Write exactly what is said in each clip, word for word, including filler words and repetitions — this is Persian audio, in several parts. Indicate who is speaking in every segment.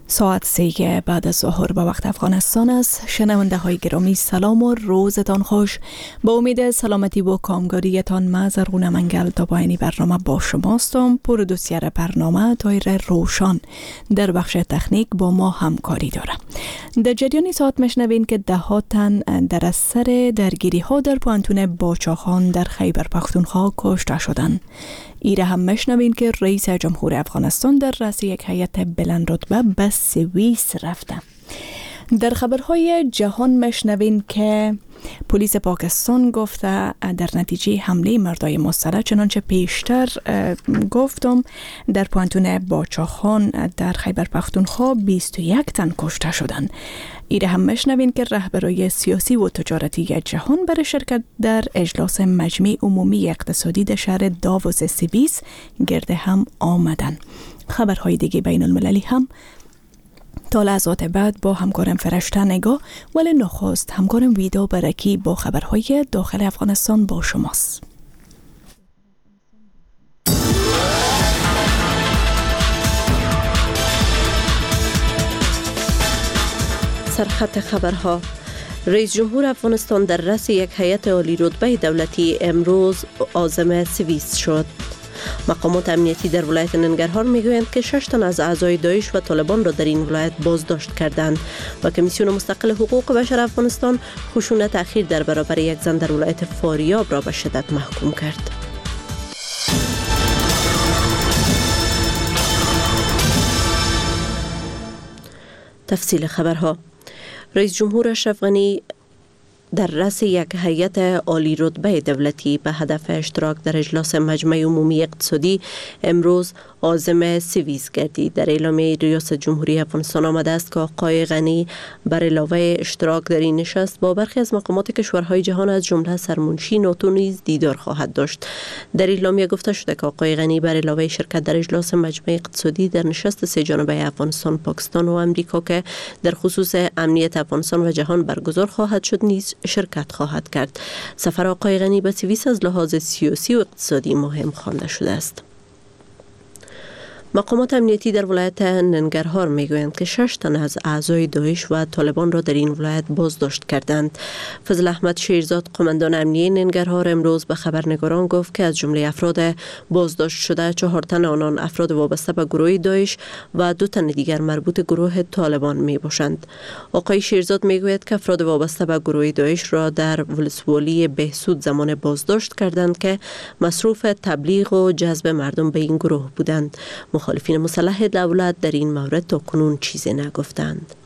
Speaker 1: ساعت سه بعد از ظهر به وقت افغانستان است. شنونده های گرامی سلام و روزتان خوش. با امید سلامتی و کامگاریتان من زرغونه منگل تا پایانی برنامه با شماستم. پرودوسر برنامه طاهر روشان در بخش تکنیک با ما همکاری داره. در جریان ساعت مشنوین که ده ها تن در اثر درگیری ها در پوانتون باچاخان در خیبر پختونخوا کشته شدند. ایره هم مشنوین که رئیس جمهور افغانستان در رأس یک هیئت بلند رتبه به سوئیس رفته. در خبرهای جهان مشنوین که پلیس پاکستان گفته در نتیجه حمله مردای مسلح چنانچه پیشتر گفتم در پوانتون باچاخان در خیبر پختونخوا بیست و یک تن کشته شدند. ایره هم مشنوین که رهبرای سیاسی و تجارتی جهان برای شرکت در اجلاس مجمع عمومی اقتصادی در شهر داووس سوئیس گرد هم آمدن. خبرهای دیگه بین المللی هم تا لحظات بعد با همکارم فرشته نگاه، ولی نخست همکارم ویدا برکی با خبرهای داخل افغانستان با شماست.
Speaker 2: سرخط خبرها: رئیس جمهور افغانستان در رأس یک هیئت عالی رتبه دولتی امروز عازم سوئیس شد. مقامات امنیتی در ولایت ننگرهار میگویند که شش تن از اعضای داعش و طالبان را در این ولایت بازداشت کردند و کمیسیون مستقل حقوق بشر افغانستان خشونت اخیر در برابر یک زن در ولایت فاریاب را به شدت محکوم کرد. تفصیل خبرها: رئیس جمهور اشرف غنی در رأس یک هیئت عالی رتبه دولتی به هدف اشتراک در اجلاس مجمع عمومی اقتصادی امروز عازم سوئیس گردید. در اعلامیه ریاست جمهوری افغانستان آمده است که آقای غنی بر علاوه اشتراک در این نشست با برخی از مقامات کشورهای جهان از جمله سرمنشی ناتو نیز دیدار خواهد داشت. در اعلامیه گفته شده که آقای غنی بر علاوه شرکت در اجلاس مجمع اقتصادی در نشست سه جانبه افغانستان، پاکستان و امریکا که در خصوص امنیت افغانستان و جهان برگزار خواهد شد نیز شرکت خواهد کرد. سفر آقای غنی به سوئیس از لحاظ سیاسی و اقتصادی مهم خوانده شده است. مقامات امنیتی در ولایت ننگرهار میگویند که شش تن از اعضای داعش و طالبان را در این ولایت بازداشت کردند. فضل احمد شیرزاد، قماندان امنیه ننگرهار، امروز به خبرنگاران گفت که از جمله افراد بازداشت شده چهار تن آنان افراد وابسته به گروه داعش و دو تن دیگر مربوط گروه طالبان می باشند. آقای شیرزاد میگوید که افراد وابسته به گروه داعش را در ولسوالی بهسود زمان بازداشت کردند که مصروف تبلیغ و جذب مردم به این گروه بودند. مخالفین مسلح دولت در این مورد تا کنون چیزی نگفتند.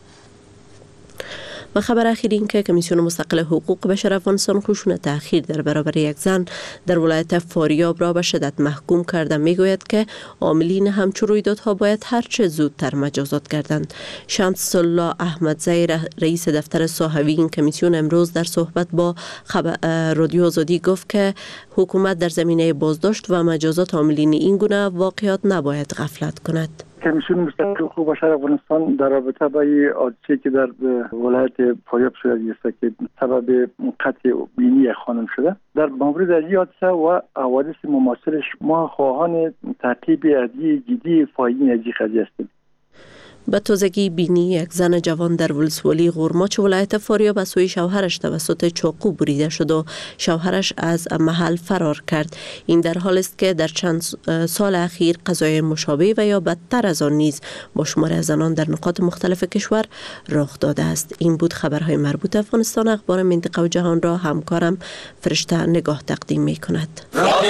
Speaker 2: و خبر اخیر این که کمیسیون مستقل حقوق بشر افغانستان خشونت اخیر در برابر یک زن در ولایت فاریاب را به شدت محکوم کرده. میگوید که عاملین همچون رویدادها باید هرچه زودتر مجازات گردند. شمس الله احمدزی، رئیس دفتر صحوی این کمیسیون، امروز در صحبت با رادیو آزادی گفت که حکومت در زمینه بازداشت و مجازات عاملین این گونه واقعات نباید غفلت کند.
Speaker 3: کمیسیون مستقل حقوق بشر افغانستان در رابطه با این حادثه‌ای که در ولایت فاریاب صورت گرفته که سبب قتل بینی خانم شده، در مورد این حادثه و حوادث مماثلش ما خواهان تعقیب ادعای جدی فاعلین از این قضیه هستیم.
Speaker 2: به تازگی بینی یک زن جوان در ولسوالی غورماچ ولایت فاریاب از سوی شوهرش توسط چاقو بریده شد و شوهرش از محل فرار کرد. این در حال است که در چند سال اخیر قضای مشابه و یا بدتر از آن نیز با شمار از زنان در نقاط مختلف کشور رخ داده است. این بود خبرهای مربوط افغانستان. اخبار منطقه و جهان را همکارم فرشته نگاه تقدیم می کند.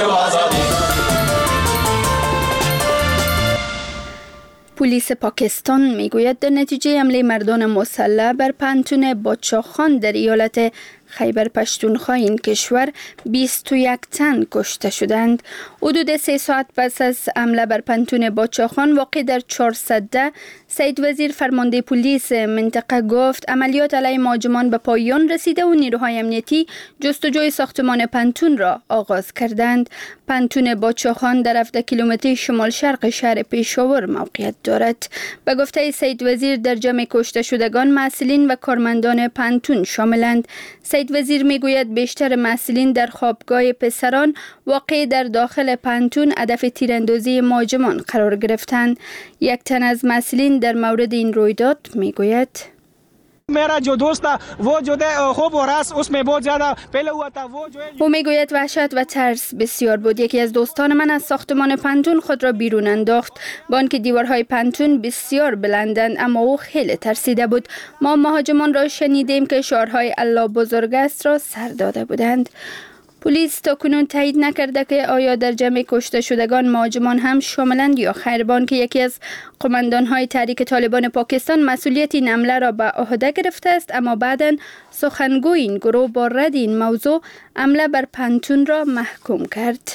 Speaker 4: پلیس پاکستان میگوید در نتیجه حمله مردان مسلح بر پوانتون باچاخان در ایالت خیبر پختونخوا این کشور بیست و یک تن کشته شدند. حدود سه ساعت پس از حمله بر پوانتون باچاخان واقع در چهارصد، سید وزیر فرمانده پلیس منطقه گفت عملیات علیه مهاجمان به پایان رسیده و نیروهای امنیتی جستجوی ساختمان پوانتون را آغاز کردند. پوانتون باچاخان در هفده کیلومتری شمال شرق شهر پیشاور موقعیت دارد. به گفته سید وزیر در جمع کشته شدگان مسئولین و کارمندان پوانتون شاملند. سید وزیر میگوید بیشتر محصلین در خوابگاه پسران واقع در داخل پانتون هدف تیراندازی مهاجمان قرار گرفتند. یک تن از محصلین در مورد این رویداد میگوید:
Speaker 5: मेरा जो दोस्त था वो जो है खूब हो रहा उसमें बहुत ज्यादा पहले हुआ था वो जो है.
Speaker 4: او میگوید وحشت و ترس بسیار بود. یکی از دوستان من از ساختمان پانتون خود را بیرون انداخت. با آنکه دیوارهای پانتون بسیار بلندند اما او خیلی ترسیده بود. ما مهاجمان را شنیدیم که شعارهای الله بزرگ است را سر داده بودند. پلیس تاکنون تایید نکرده که آیا در جمع کشته شدگان مهاجمان هم شاملند یا خیر. با آنکه یکی از قماندان‌های تحریک طالبان پاکستان مسئولیت این حمله را به عهده گرفته است، اما بعداً سخنگوی این گروه با رد این موضوع حمله بر پانتون را محکوم کرد.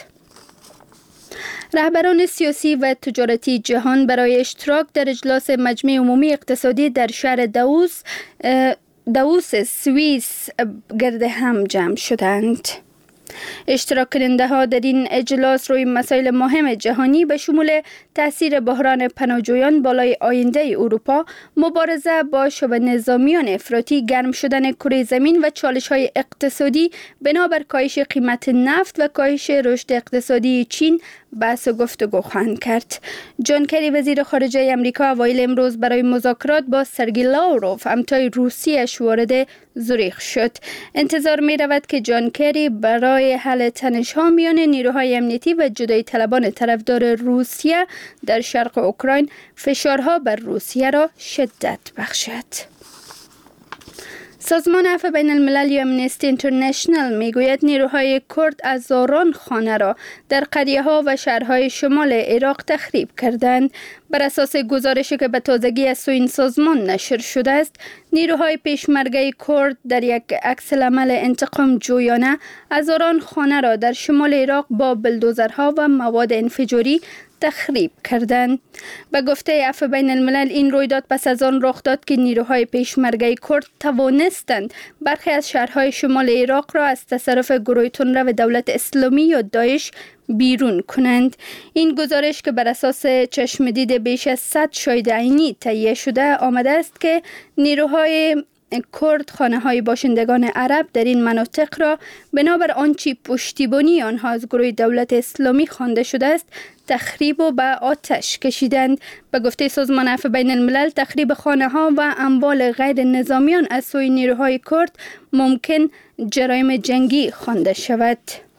Speaker 4: رهبران سیاسی و تجارتی جهان برای اشتراک در اجلاس مجمع عمومی اقتصادی در شهر داووس داووس سوئیس گرد هم جمع شدند. اشتراک کننده ها در این اجلاس روی مسائل مهم جهانی به شمول تاثیر بحران پناهجویان بالای آینده اروپا، مبارزه با شبه نظامیان افراطی، گرم شدن کره زمین و چالش های اقتصادی بنابر کاهش قیمت نفت و کاهش رشد اقتصادی چین بحث و گفتگو خواهند کرد. جان کری وزیر خارجه امریکا اوایل امروز برای مذاکرات با سرگئی لاوروف همتای روسیه‌اش وارد زوریخ شد. انتظار می رود که جان کری برای حل تنش‌ها میان نیروهای امنیتی و جدایی طلبان طرفدار روسیه در شرق اوکراین فشارها بر روسیه را شدت بخشد. سازمان عفو بین الملل یا امنستی اینترنشنال میگوید نیروهای کرد هزاران خانه را در قریه ها و شهرهای شمال عراق تخریب کردند. بر اساس گزارشی که به تازگی از سوی این سازمان نشر شده است، نیروهای پیشمرگه کرد در یک عکس‌العمل انتقام جویانه هزاران خانه را در شمال عراق با بلدوزرها و مواد انفجاری تخریب کردند. به گفته عفو بین الملل این رویداد پس از آن رخ داد که نیروهای پیشمرگه کرد توانستند برخی از شهرهای شمال عراق را از تصرف گروه تندرو دولت اسلامی یا داعش بیرون کنند. این گزارش که بر اساس چشم دید بیش از صد شاهد عینی تهیه شده آمده است که نیروهای کرد خانه های باشندگان عرب در این مناطق را بنابر آنچه پشتیبانی آنها از گروه دولت اسلامی خوانده شده است تخریب و به آتش کشیدند. به گفته سازمان عفو بین الملل تخریب خانه ها و اموال غیر نظامیان از سوی نیروهای کرد ممکن جرایم جنگی خوانده شود.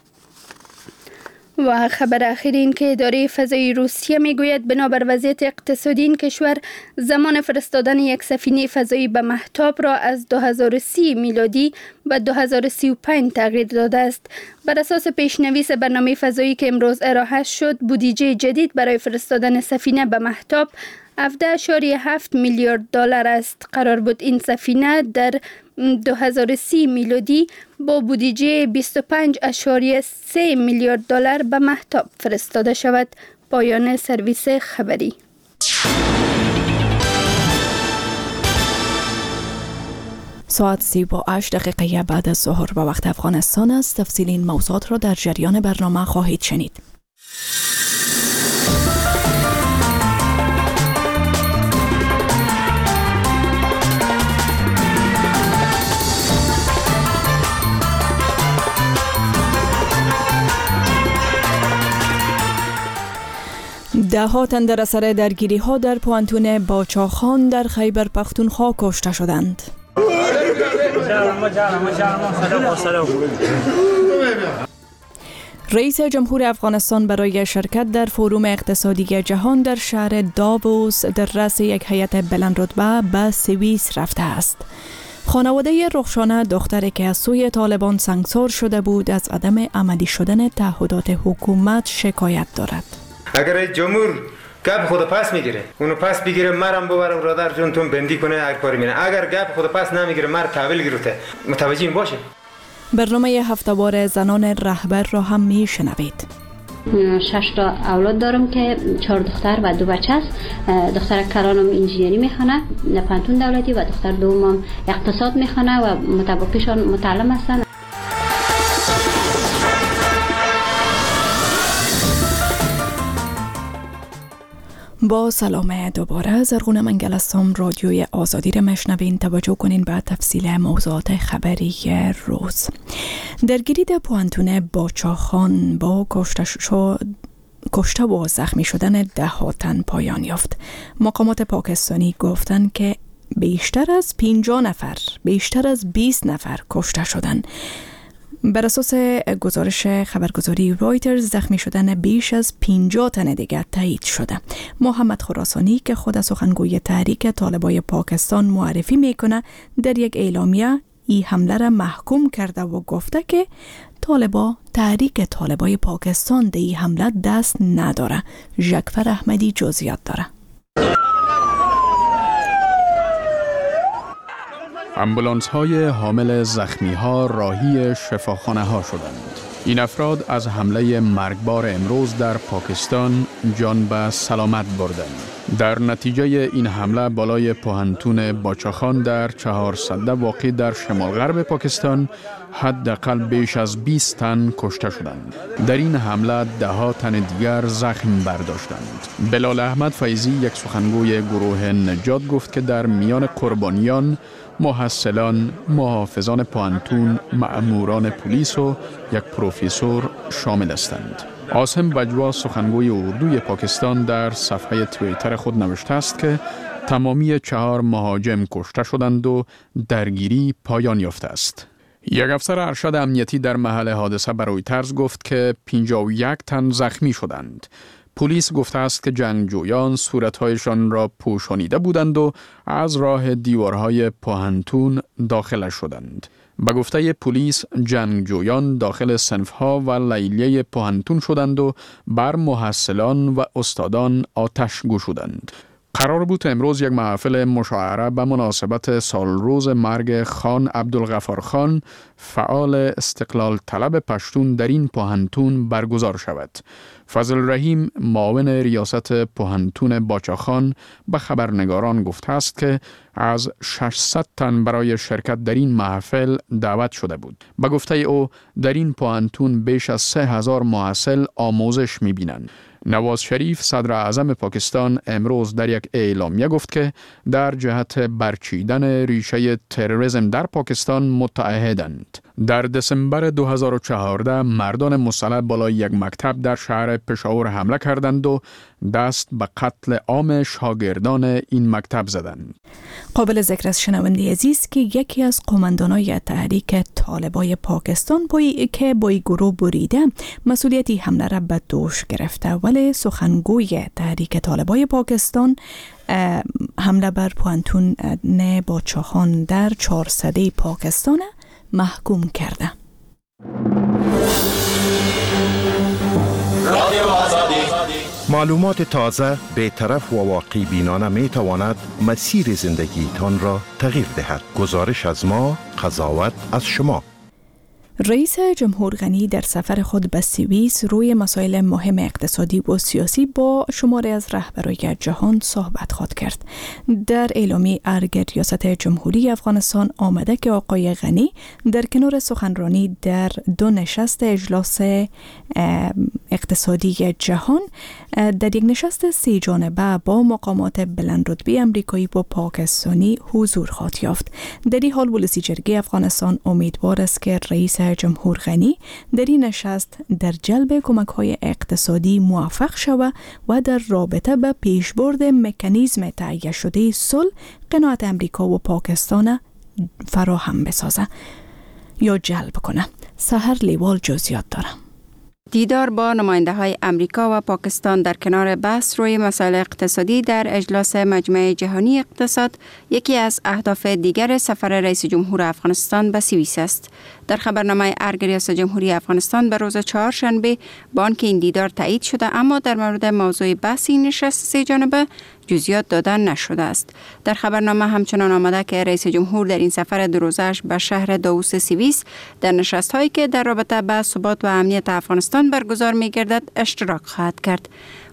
Speaker 4: و خبر اخیر این که اداره فضایی روسیه میگوید بنابر وضعیت اقتصادی این کشور زمان فرستادن یک سفینه فضایی به مهتاب را از دو هزار و سی میلادی به دو هزار و سی و پنج تغییر داده است. بر اساس پیشنویس برنامه فضایی که امروز ارائه شد، بودجه جدید برای فرستادن سفینه به مهتاب هفده اشاری هفت میلیارد دلار است. قرار بود این سفینه در دو هزار و سی میلادی با بودجه بیست و پنج اشاری سه میلیارد دلار به مهتاب فرستاده شود. پایان سرویس خبری.
Speaker 1: ساعت سی و هشت دقیقه بعد از ظهر به وقت افغانستان است. تفصیل این موضوعات را در جریان برنامه خواهید شنید. ده ها تن در اثر درگیری ها در پوانتون باچاخان در خیبر پختونخوا کشته شدند. رئیس جمهور افغانستان برای شرکت در فروم اقتصادی جهان در شهر داووس در رأس یک هیئت بلند رتبه به سوئیس رفته است. خانواده رخشانه دختری که از سوی طالبان سنگسار شده بود از عدم عملی شدن تعهدات حکومت شکایت دارد.
Speaker 6: اگر جمهور گپ خود پس میگیره اونو پس بگیره مرم ببرم برادر جون تون بندی کنه یک کاری مینه، اگر گپ خود پس نمیگیره مر تحویل گرفته متوجه باشه. برنامه
Speaker 1: هفته‌وار زنان رهبر را هم میشنوید.
Speaker 7: شش تا اولاد دارم که چهار دختر و دو بچه است. دختر کرانم انجینری میخونه پانتون دولتی و دختر دومم اقتصاد میخونه و متبقیشان متعلم هستن.
Speaker 1: با سلام دوباره زرغون منگل هستم. رادیوی آزادی را مشنوین. توجه کنین به تفصیل موضوعات خبری روز. درگیری در پوانتون باچاخان با کشته شد کشته و زخمی شدن ده ها تن پایان یافت. مقامات پاکستانی گفتند که بیشتر از پنجاه نفر بیشتر از بیست نفر کشته شدند. بر اساس گزارش خبرگزاری رایترز زخمی شدن بیش از پنجاه تن دیگر تایید شده. محمد خراسانی که خود سخنگوی تحریک طالبای پاکستان معرفی میکنه در یک اعلامیه این حمله را محکوم کرده و گفته که طالبا تحریک طالبای پاکستان در این حمله دست نداره. ژکفر احمدی جزئیات داره.
Speaker 8: امبولانس های حامل زخمی ها راهی شفاخانه ها شدند. این افراد از حمله مرگبار امروز در پاکستان جان به سلامت بردند. در نتیجه این حمله بالای پوهنتون باچاخان در چهارصده واقع در شمال غرب پاکستان حداقل بیش از بیست تن کشته شدند. در این حمله ده ها تن دیگر زخم برداشتند. بلال احمد فیضی یک سخنگوی گروه نجات گفت که در میان قربانیان محصلان، محافظان پوهنتون، مأموران پلیس و یک پروفسور شامل هستند. عاصم بجوا سخنگوی اردوی پاکستان در صفحه توییتر خود نوشته است که تمامی چهار مهاجم کشته شدند و درگیری پایان یافته است. یک افسر ارشد امنیتی در محل حادثه به رویترز گفت که پنجاه و یک تن زخمی شدند. پلیس گفته است که جنگجویان صورتهایشان را پوشانیده بودند و از راه دیوارهای پوهنتون داخل شدند. به گفته پلیس جنگجویان داخل صنفها و لیلیه پوهنتون شدند و بر محصلان و استادان آتش گشودند. قرار بود امروز یک محفل مشاعره به مناسبت سالروز مرگ خان عبدالغفار خان، فعال استقلال طلب پشتون در این پوهنتون برگزار شود. فضل رحیم معاون ریاست پوهنتون باچاخان به خبرنگاران گفته است که از ششصد تن برای شرکت در این محفل دعوت شده بود. به گفته او در این پوهنتون بیش از سه هزار محصل آموزش می‌بینند. نواز شریف صدر اعظم پاکستان امروز در یک اعلامیه گفت که در جهت برچیدن ریشه تروریسم در پاکستان متعهدند. در دسامبر دو هزار و چهارده مردان مسلح بالای یک مکتب در شهر پشاور حمله کردند و دست به قتل عام شاگردان این مکتب زدند.
Speaker 1: قابل ذکر است شنونده عزیز که یکی از قماندانای تحریک طالبای پاکستان بایی که با گروه بریده مسئولیتی حمله را به دوش گرفته، ولی سخنگوی تحریک طالبای پاکستان حمله بر پوهنتون باچاخان در چهارصده پاکستان محکوم کرده.
Speaker 9: معلومات تازه، بی‌طرف و واقعی بینانه می تواند مسیر زندگی تان را تغییر دهد. گزارش از ما، قضاوت از شما.
Speaker 1: رئیس جمهور غنی در سفر خود به سوئیس روی مسائل مهم اقتصادی و سیاسی با شماری از رهبران جهان صحبت خواهد کرد. در اعلامی ارگ ریاست جمهوری افغانستان آمده که آقای غنی در کنار سخنرانی در دو نشست اجلاس اقتصادی جهان در یک نشست سی جانبه با مقامات بلندرتبه امریکایی و پاکستانی حضور خواهد یافت. در این حال ولسی جرگه افغانستان امیدوار است که رئیس جمهور غنی در این نشست در جلب کمک‌های اقتصادی موفق شود و در رابطه به پیشبرد مکانیزم تهیه شده صلح قناعت امریکا و پاکستان فراهم بسازه یا جلب کنه. سحر لیوال جزئیات داره.
Speaker 4: دیدار با نماینده های امریکا و پاکستان در کنار بحث روی مسائل اقتصادی در اجلاس مجمع جهانی اقتصاد یکی از اهداف دیگر سفر رئیس جمهور افغانستان به سوئیس است. در خبرنامه ارگ ریاست جمهوری افغانستان به روز چهارشنبه با آنکه این دیدار تایید شده، اما در مورد موضوع بحث این نشست سه جانبه جزئیات دادن نشده است. در خبرنامه همچنان آمده که رئیس جمهور در این سفر دو روزه‌اش به شهر داووس سوئیس در نشست‌هایی که در رابطه با ثبات و امنیت افغانستان برگزار می‌گردد اشتراک خواهد کرد.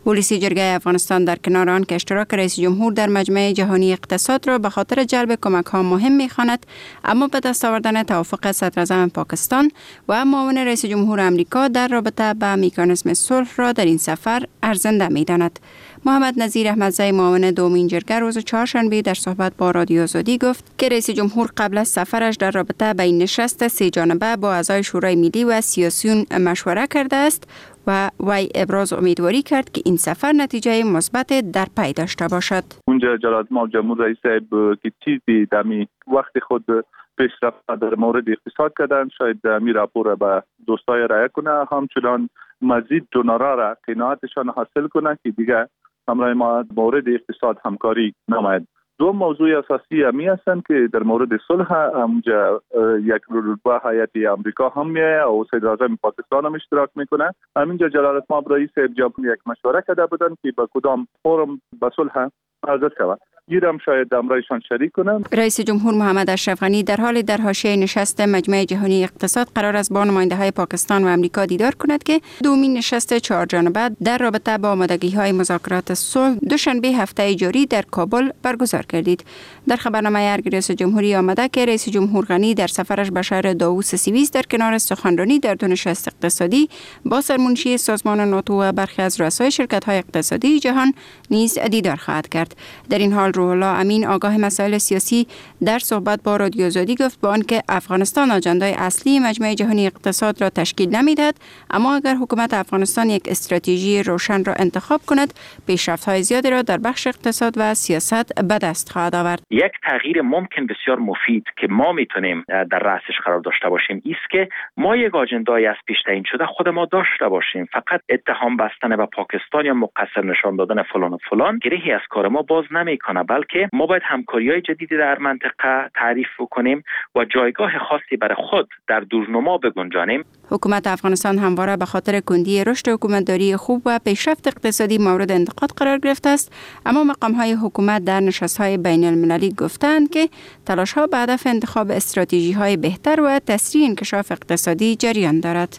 Speaker 10: پلیس جرگه افغانستان در کنار آن که اشتراک رئیس جمهور در مجمع جهانی اقتصاد را به خاطر جلب کمک ها مهم می‌خواند، اما به دست آوردن توافق صدراعظم پاکستان و معاون رئیس جمهور آمریکا در رابطه با مکانیزم صلح را در این سفر ارزنده می‌داند. محمد نظیر احمدزی معاون دومین جرگه روز چهارشنبه در صحبت با رادیو آزادی گفت که رئیس جمهور قبل از سفرش در رابطه با این نشست سه جانبه با اعضای شورای ملی و سیاسیون مشوره کرده است و وی ابراز امیدواری کرد که این سفر نتیجه مثبت در پی داشته باشد.
Speaker 11: اونجا جلالت مآب جمهور رئیس صاحب که چیزی دمی وقت خود پیشرفت در مورد اقتصاد کردن، شاید دمی راپور به دوستای رای کنه، همچنان مزید دونارا را قناعتشان حاصل کنه که دیگه همراه ما مورد اقتصاد همکاری نماید. دو موضوع اساسی همی هستند که در مورد صلح همجا یک رتبه هیئت آمریکا هم میه و صدراعظم پاکستان هم اشتراک میکنه. همینجا جلالت مآب رئیس جمهور یک مشوره کرده بودن که به کدام فرم به صلح حاضر شود. گیرم شاید امرایشان شریک کنند.
Speaker 10: رئیس جمهور محمد اشرف غنی در حال در حاشیه نشست مجمع جهانی اقتصاد قرار است با نماینده‌های پاکستان و امریکا دیدار کند که دومین نشست چهار جانبه در رابطه با آمادگی‌های مذاکرات صلح دوشنبه هفته جاری در کابل برگزار گردید. در خبرنامه ارگ رئیس جمهوری آمده که رئیس جمهور غنی در سفرش به شهر داووس سوئیس در کنار سخنرانی در دو نشست اقتصادی با سرمنشی سازمان ناتو و برخی از رؤسای شرکت‌های اقتصادی جهان نیز دیدار خواهد کرد. در این حال روح الله امین آگاه مسائل سیاسی در صحبت با رادیو آزادی گفت با آنکه افغانستان اجندای اصلی مجمع جهانی اقتصاد را تشکیل نمیدهد، اما اگر حکومت افغانستان یک استراتژی روشن را انتخاب کند، پیشرفت‌های زیادی را در بخش اقتصاد و سیاست به دست خواهد آورد.
Speaker 12: یک تغییر ممکن بسیار مفید که ما میتونیم در رأسش قرار داشته باشیم است که ما یک اجندای از پیش تعیین شده خود ما داشته باشیم. فقط اتهام بستن به پاکستان یا مقصر نشان دادن فلان و فلان گرهی از کار ما باز نمیکنه، بلکه ما باید همکاری‌های جدیدی در منطقه تعریف کنیم و جایگاه خاصی برای خود در دورنما بگنجانیم.
Speaker 10: حکومت افغانستان همواره به خاطر کندی رشد حکومتداری خوب و پیشرفت اقتصادی مورد انتقاد قرار گرفته است، اما مقام‌های حکومت در نشست‌های بین المللی گفتند که تلاش‌ها به هدف انتخاب استراتژی‌های بهتر و تسریع انکشاف اقتصادی جریان دارد.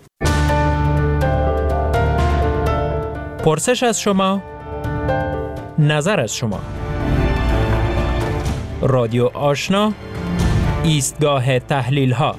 Speaker 13: پرسش از شما، نظر از شما. رادیو آشنا، ایستگاه تحلیل ها.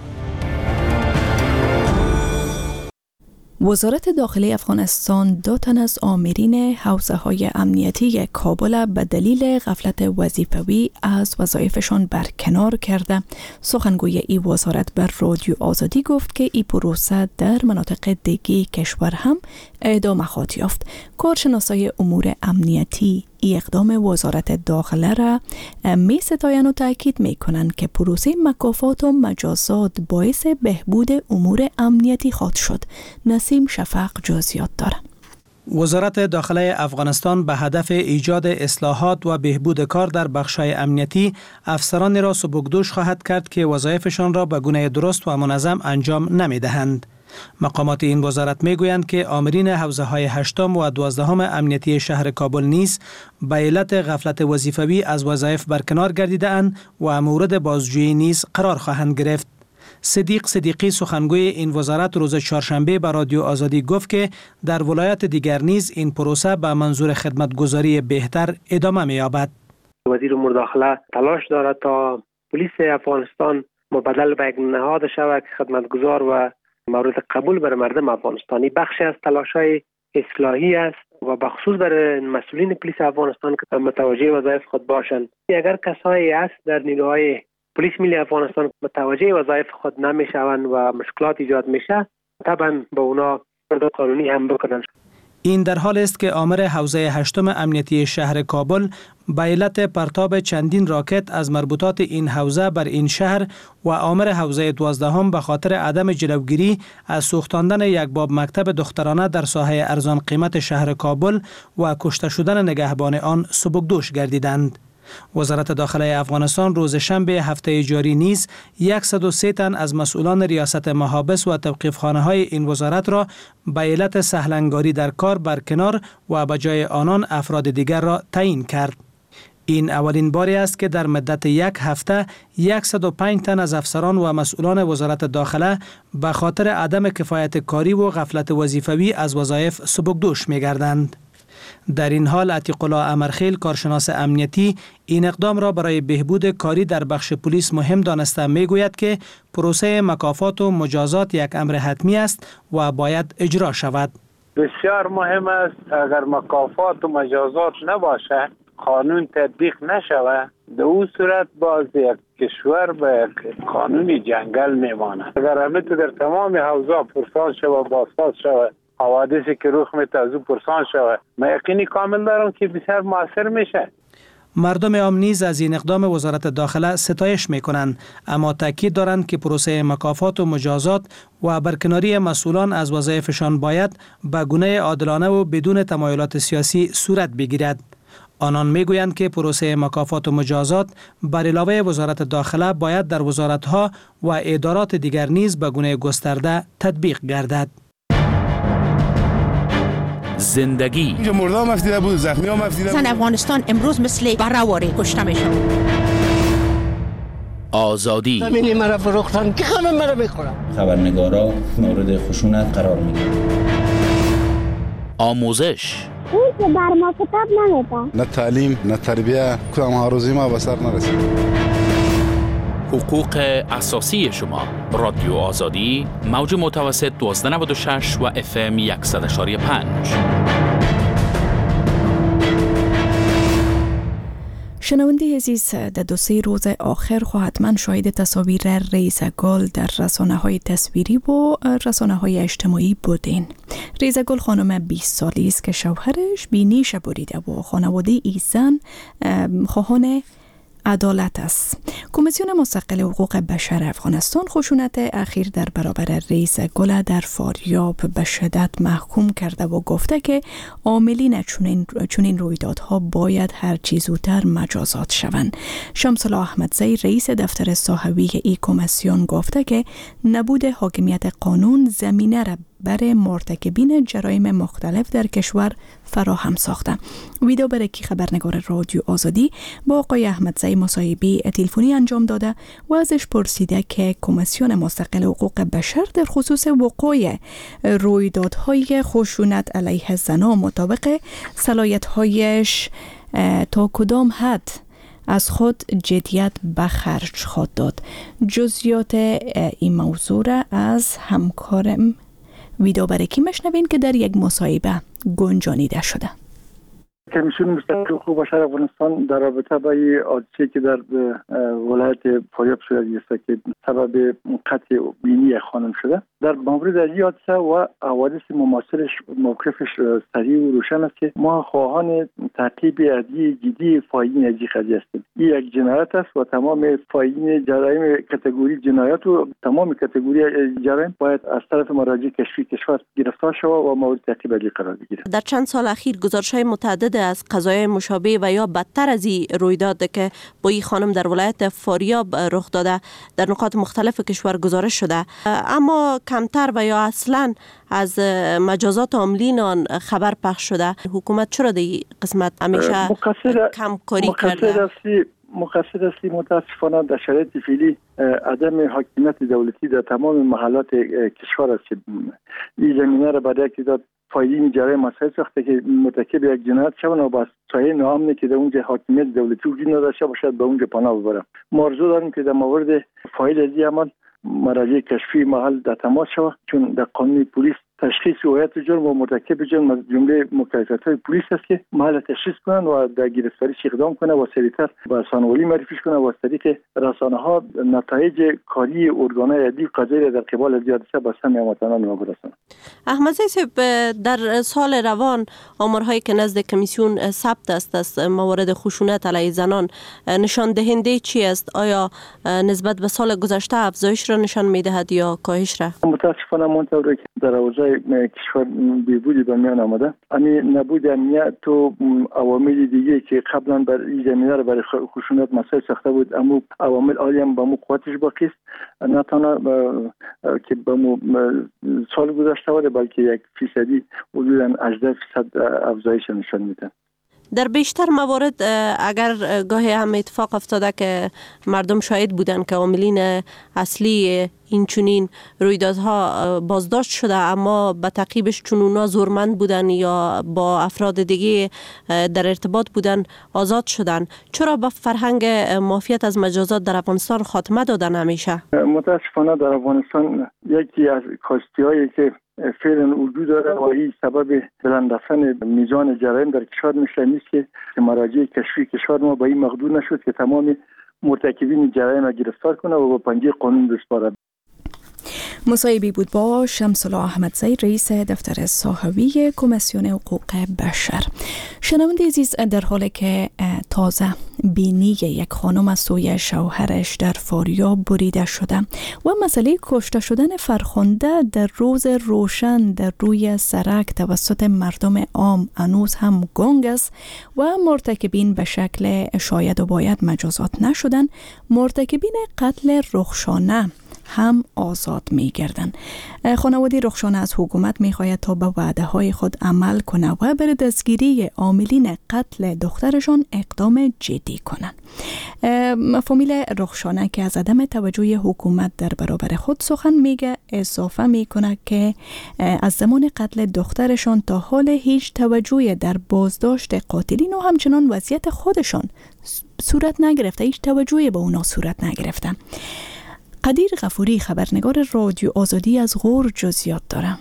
Speaker 1: وزارت داخلی افغانستان دو تن از آمرین حوزه های امنیتی کابل به دلیل غفلت وظیفوی از وظایفشان برکنار کرده. سخنگوی ای وزارت بر رادیو آزادی گفت که این پروسه در مناطق دیگه کشور هم ادامه خواهد یافت. کارشناسای امور امنیتی ای اقدام وزارت داخله را می ستاین و تاکید می کنند که پروسه مکافات و مجازات باعث بهبود امور امنیتی خواهد شد. نسیم شفق جزئیات دارد.
Speaker 14: وزارت داخله افغانستان به هدف ایجاد اصلاحات و بهبود کار در بخش‌های امنیتی افسران را سبکدوش خواهد کرد که وظایفشان را به گونه درست و منظم انجام نمی‌دهند. مقامات این وزارت میگویند که آمرین حوزه های هشتم و دوازدهم امنیتی شهر کابل نیز به علت غفلت وظیفوی از وظایف برکنار گردیده‌اند و مورد بازجویی نیز قرار خواهند گرفت. صدیق صدیقی سخنگوی این وزارت روز چهارشنبه به رادیو آزادی گفت که در ولایت دیگر نیز این پروسه به منظور خدمتگزاری بهتر ادامه می‌یابد.
Speaker 15: وزیر امور داخله تلاش دارد تا پلیس افغانستان مبدل به یک نهاد شود که خدمتگزار و مورد قبول برای مردم افغانستانی بخشی از تلاش‌های اصلاحی است و بخصوص برای مسئولین پلیس افغانستان که متوجه وظایف خود باشند. اگر کسایی است در نیروهای پلیس ملی افغانستان متوجه وظایف خود نمیشوند و مشکلات ایجاد میشه، طبعا به اونا اقدام قانونی هم بکنند.
Speaker 14: این در حال است که آمر حوزه هشتم امنیتی شهر کابل به علت پرتاب چندین راکت از مربوطات این حوزه بر این شهر و آمر حوزه دوازدهم به خاطر عدم جلوگیری از سوختاندن یک باب مکتب دخترانه در ساحه ارزان قیمت شهر کابل و کشته شدن نگهبان آن سبکدوش گردیدند. وزارت داخله افغانستان روز شنبه هفته جاری نیز صد و سه تن از مسئولان ریاست محابس و توقیفخانه های این وزارت را به علت سهلنگاری در کار برکنار و به جای آنان افراد دیگر را تعیین کرد. این اولین باری است که در مدت یک هفته صد و پنج تن از افسران و مسئولان وزارت داخله به خاطر عدم کفایت کاری و غفلت وظیفوی از وظایف سبکدوش می گردند. در این حال عتیق الله امرخیل کارشناس امنیتی این اقدام را برای بهبود کاری در بخش پلیس مهم دانسته میگوید که پروسه مکافات و مجازات یک امر حتمی است و باید اجرا شود.
Speaker 16: بسیار مهم است. اگر مکافات و مجازات نباشه، قانون تطبیق نشود، در اون صورت باز یک کشور به قانونی جنگل میماند. اگر همه تو در تمام حوزه پرسان شود، بازساز شود، حوادثی که رخ میده از اون پرسان شود، من یقینی کامل دارم که بسیار موثر میشه.
Speaker 14: مردم عام نیز از این اقدام وزارت داخله ستایش میکنند، اما تاکید دارند که پروسه مکافات و مجازات و برکناری مسئولان از وظایفشان باید به گونه عادلانه و بدون تمایلات سیاسی صورت بگیرد. آنان میگویند که پروسه مکافات و مجازات بر علاوه وزارت داخله باید در وزارتها و ادارات دیگر نیز به گونه گسترده تطبیق گردد.
Speaker 17: زندگی
Speaker 18: مردم مفتیده بود، زخمی ها مفتیده بود.
Speaker 19: زن افغانستان امروز مثل برهواری کشته میشن.
Speaker 17: آزادی
Speaker 20: زمینی مرا فروختن که همه مرا میخورن.
Speaker 21: خبرنگارا مورد خشونت قرار میگیرن.
Speaker 17: آموزش
Speaker 22: اون که بر ما کتاب نمیده.
Speaker 18: نه تعلیم نه تربیه، کدام هاروزی ما به سر نرسید.
Speaker 17: حقوق اساسی شما. رادیو آزادی، موج متوسط دوازده نود و شش و اف ام صد و یک و پنج.
Speaker 1: شنونده عزیز، در دو سه روز آخر خو حتما شاهد تصاویر ریزگل در رسانه های تصویری و رسانه های اجتماعی بودین. ریزگل خانم بیست سالی است که شوهرش بینیش بریده و خانواده ای زن خواهان عدالت است. کمیسیون مستقل حقوق بشر افغانستان خشونت اخیر در برابر ریزگل در فاریاب به شدت محکوم کرده و گفته که عاملین چنین چنین رویدادها باید هر چه زودتر مجازات شوند. شمس الله احمدزی رئیس دفتر صحوی ای کمیسیون گفته که نبود حاکمیت قانون زمینه را برای مرتکبین جرایم مختلف در کشور فراهم ساخته. ویدیو برکی خبرنگار رادیو آزادی با آقای احمدزی مصاحبه تلفنی انجام داده و ازش پرسیده که کمیسیون مستقل حقوق بشر در خصوص وقوع رویدادهای خشونت علیه زنان مطابق صلاحیت‌هایش تا کدام حد از خود جدیت به خرج خواهد داد. جزئیات این موضوع را از همکارم ویدیو برکی مشنوین که در یک مصاحبه گنجانیده شده.
Speaker 3: کمیسیون مستقل حقوق بشر افغانستان در رابطه با این حادثه‌ای که در ولایت فاریاب صورت گرفته که سبب قتل بینی خانم شده، در مورد این حادثه و حوادث مماثلش موقفش صریح و روشن است که ما خواهان تعقیب ادعای جدی فاعلین از این قضیه هستیم. این یک جنایت است و تمام فاعلین جرایم کاتگوری جنایت و تمام کاتگوری جرایم باید از طرف مراجع کشفی کشور گرفتار شود و مورد تعقیب ادعای قرار بگیرد.
Speaker 2: در چند سال اخیر گزارش‌های متعدد از قضایای مشابه و یا بدتر از این رویداد که با این خانم در ولایت فاریاب رخ داده در نقاط مختلف کشور گزارش شده، اما کمتر و یا اصلا از مجازات عاملین آن خبر پخش شده. حکومت چرا در این قسمت همیشه کم کاری کرده؟
Speaker 3: مقصر است متاسفانه در شرایط فعلی عدم حاکمیت دولتی در تمام محلات کشور است. این زمینه را برای که داد فایلین جرایم مسائل ساخته که مرتکب یک جنایت شوند و با سایه نامنه که در اونجا حاکمیت دولتی وجود نداشته باشد به اونجا پناه ببرم. ما آرزو داریم که در مورد فایل از این عمل مراجع کشفی محل در تماس شود، چون در قانون پلیس تشخیص هویت جرم و مرتکب جرم از جمله مکلفیت‌های پلیس است که محل تشخیص کنند و در گرفتاریش اقدام کنند و سریعتر به رسانه‌ولی معرفیش کنند و از طریق رسانه‌ها نتایج کاری ارگان‌های عدلی قضایی را در قبال از حادثه به سمع هموطنان ما برسانند.
Speaker 2: احمدزی صاحب، در سال روان آمارهایی که نزد کمیسیون ثبت است از موارد خشونت علیه زنان نشان دهنده چی است؟ آیا نسبت به سال گذشته افزایش را نشان می‌دهد یا کاهش را؟
Speaker 3: متاسفانه منطقه در اوضاع کشور بیبودی به میان آمده. همین نبود امنیت و عوامل دیگه که قبلا بر این زمینه را برای خشونت مسائل ساخته بود، اما عوامل عالی هم با مو قوتش باقی است، نه تنها که با مو سال گذشته بود بلکه یک فیصدی حدوداً هجده درصد افزایش نشان میده.
Speaker 2: در بیشتر موارد اگر گاهی هم اتفاق افتاده که مردم شاهد بودن که عاملین اصلی این چنین رویدادها بازداشت شده، اما به تعقیبش چون اونا زورمند بودن یا با افراد دیگه در ارتباط بودن آزاد شدن. چرا به فرهنگ معافیت از مجازات در افغانستان خاتمه دادن همیشه؟
Speaker 3: متاسفانه در افغانستان یکی از کاستی‌هایی که فعلا وجود داره و این سبب بلند رفتن میزان جرایم در کشور میشه نیست که مراجع کشفی کشور ما به این مقدور نشد که تمام مرتکبین جرایم را گرفتار کنه و به پنجه قانون بسپاره.
Speaker 1: مصاحبه بود با شمس الله احمدزی، رئیس دفتر ساحوی کمیسیون حقوق بشر. شنونده عزیز، در حالی که تازه بینی یک خانم از سوی شوهرش در فاریاب بریده شده و مسئله کشته شدن فرخنده در روز روشن در روی سرک توسط مردم عام هنوز هم گنگ است و مرتکبین به شکل شاید و باید مجازات نشدن، مرتکبین قتل رخشانه هم آزاد می گردن. خانواده رخشانه از حکومت می خواهد تا به وعده های خود عمل کنه و بر دستگیری عاملین قتل دخترشان اقدام جدی کنند. فامیل رخشانه که از عدم توجه حکومت در برابر خود سخن میگه، اضافه میکنه که از زمان قتل دخترشان تا حال هیچ توجهی در بازداشت قاتلین و همچنان وضعیت خودشان صورت نگرفته، هیچ توجهی به اونا صورت نگرفته. قدیر غفوری، خبرنگار رادیو آزادی، از غور جزئیات داره.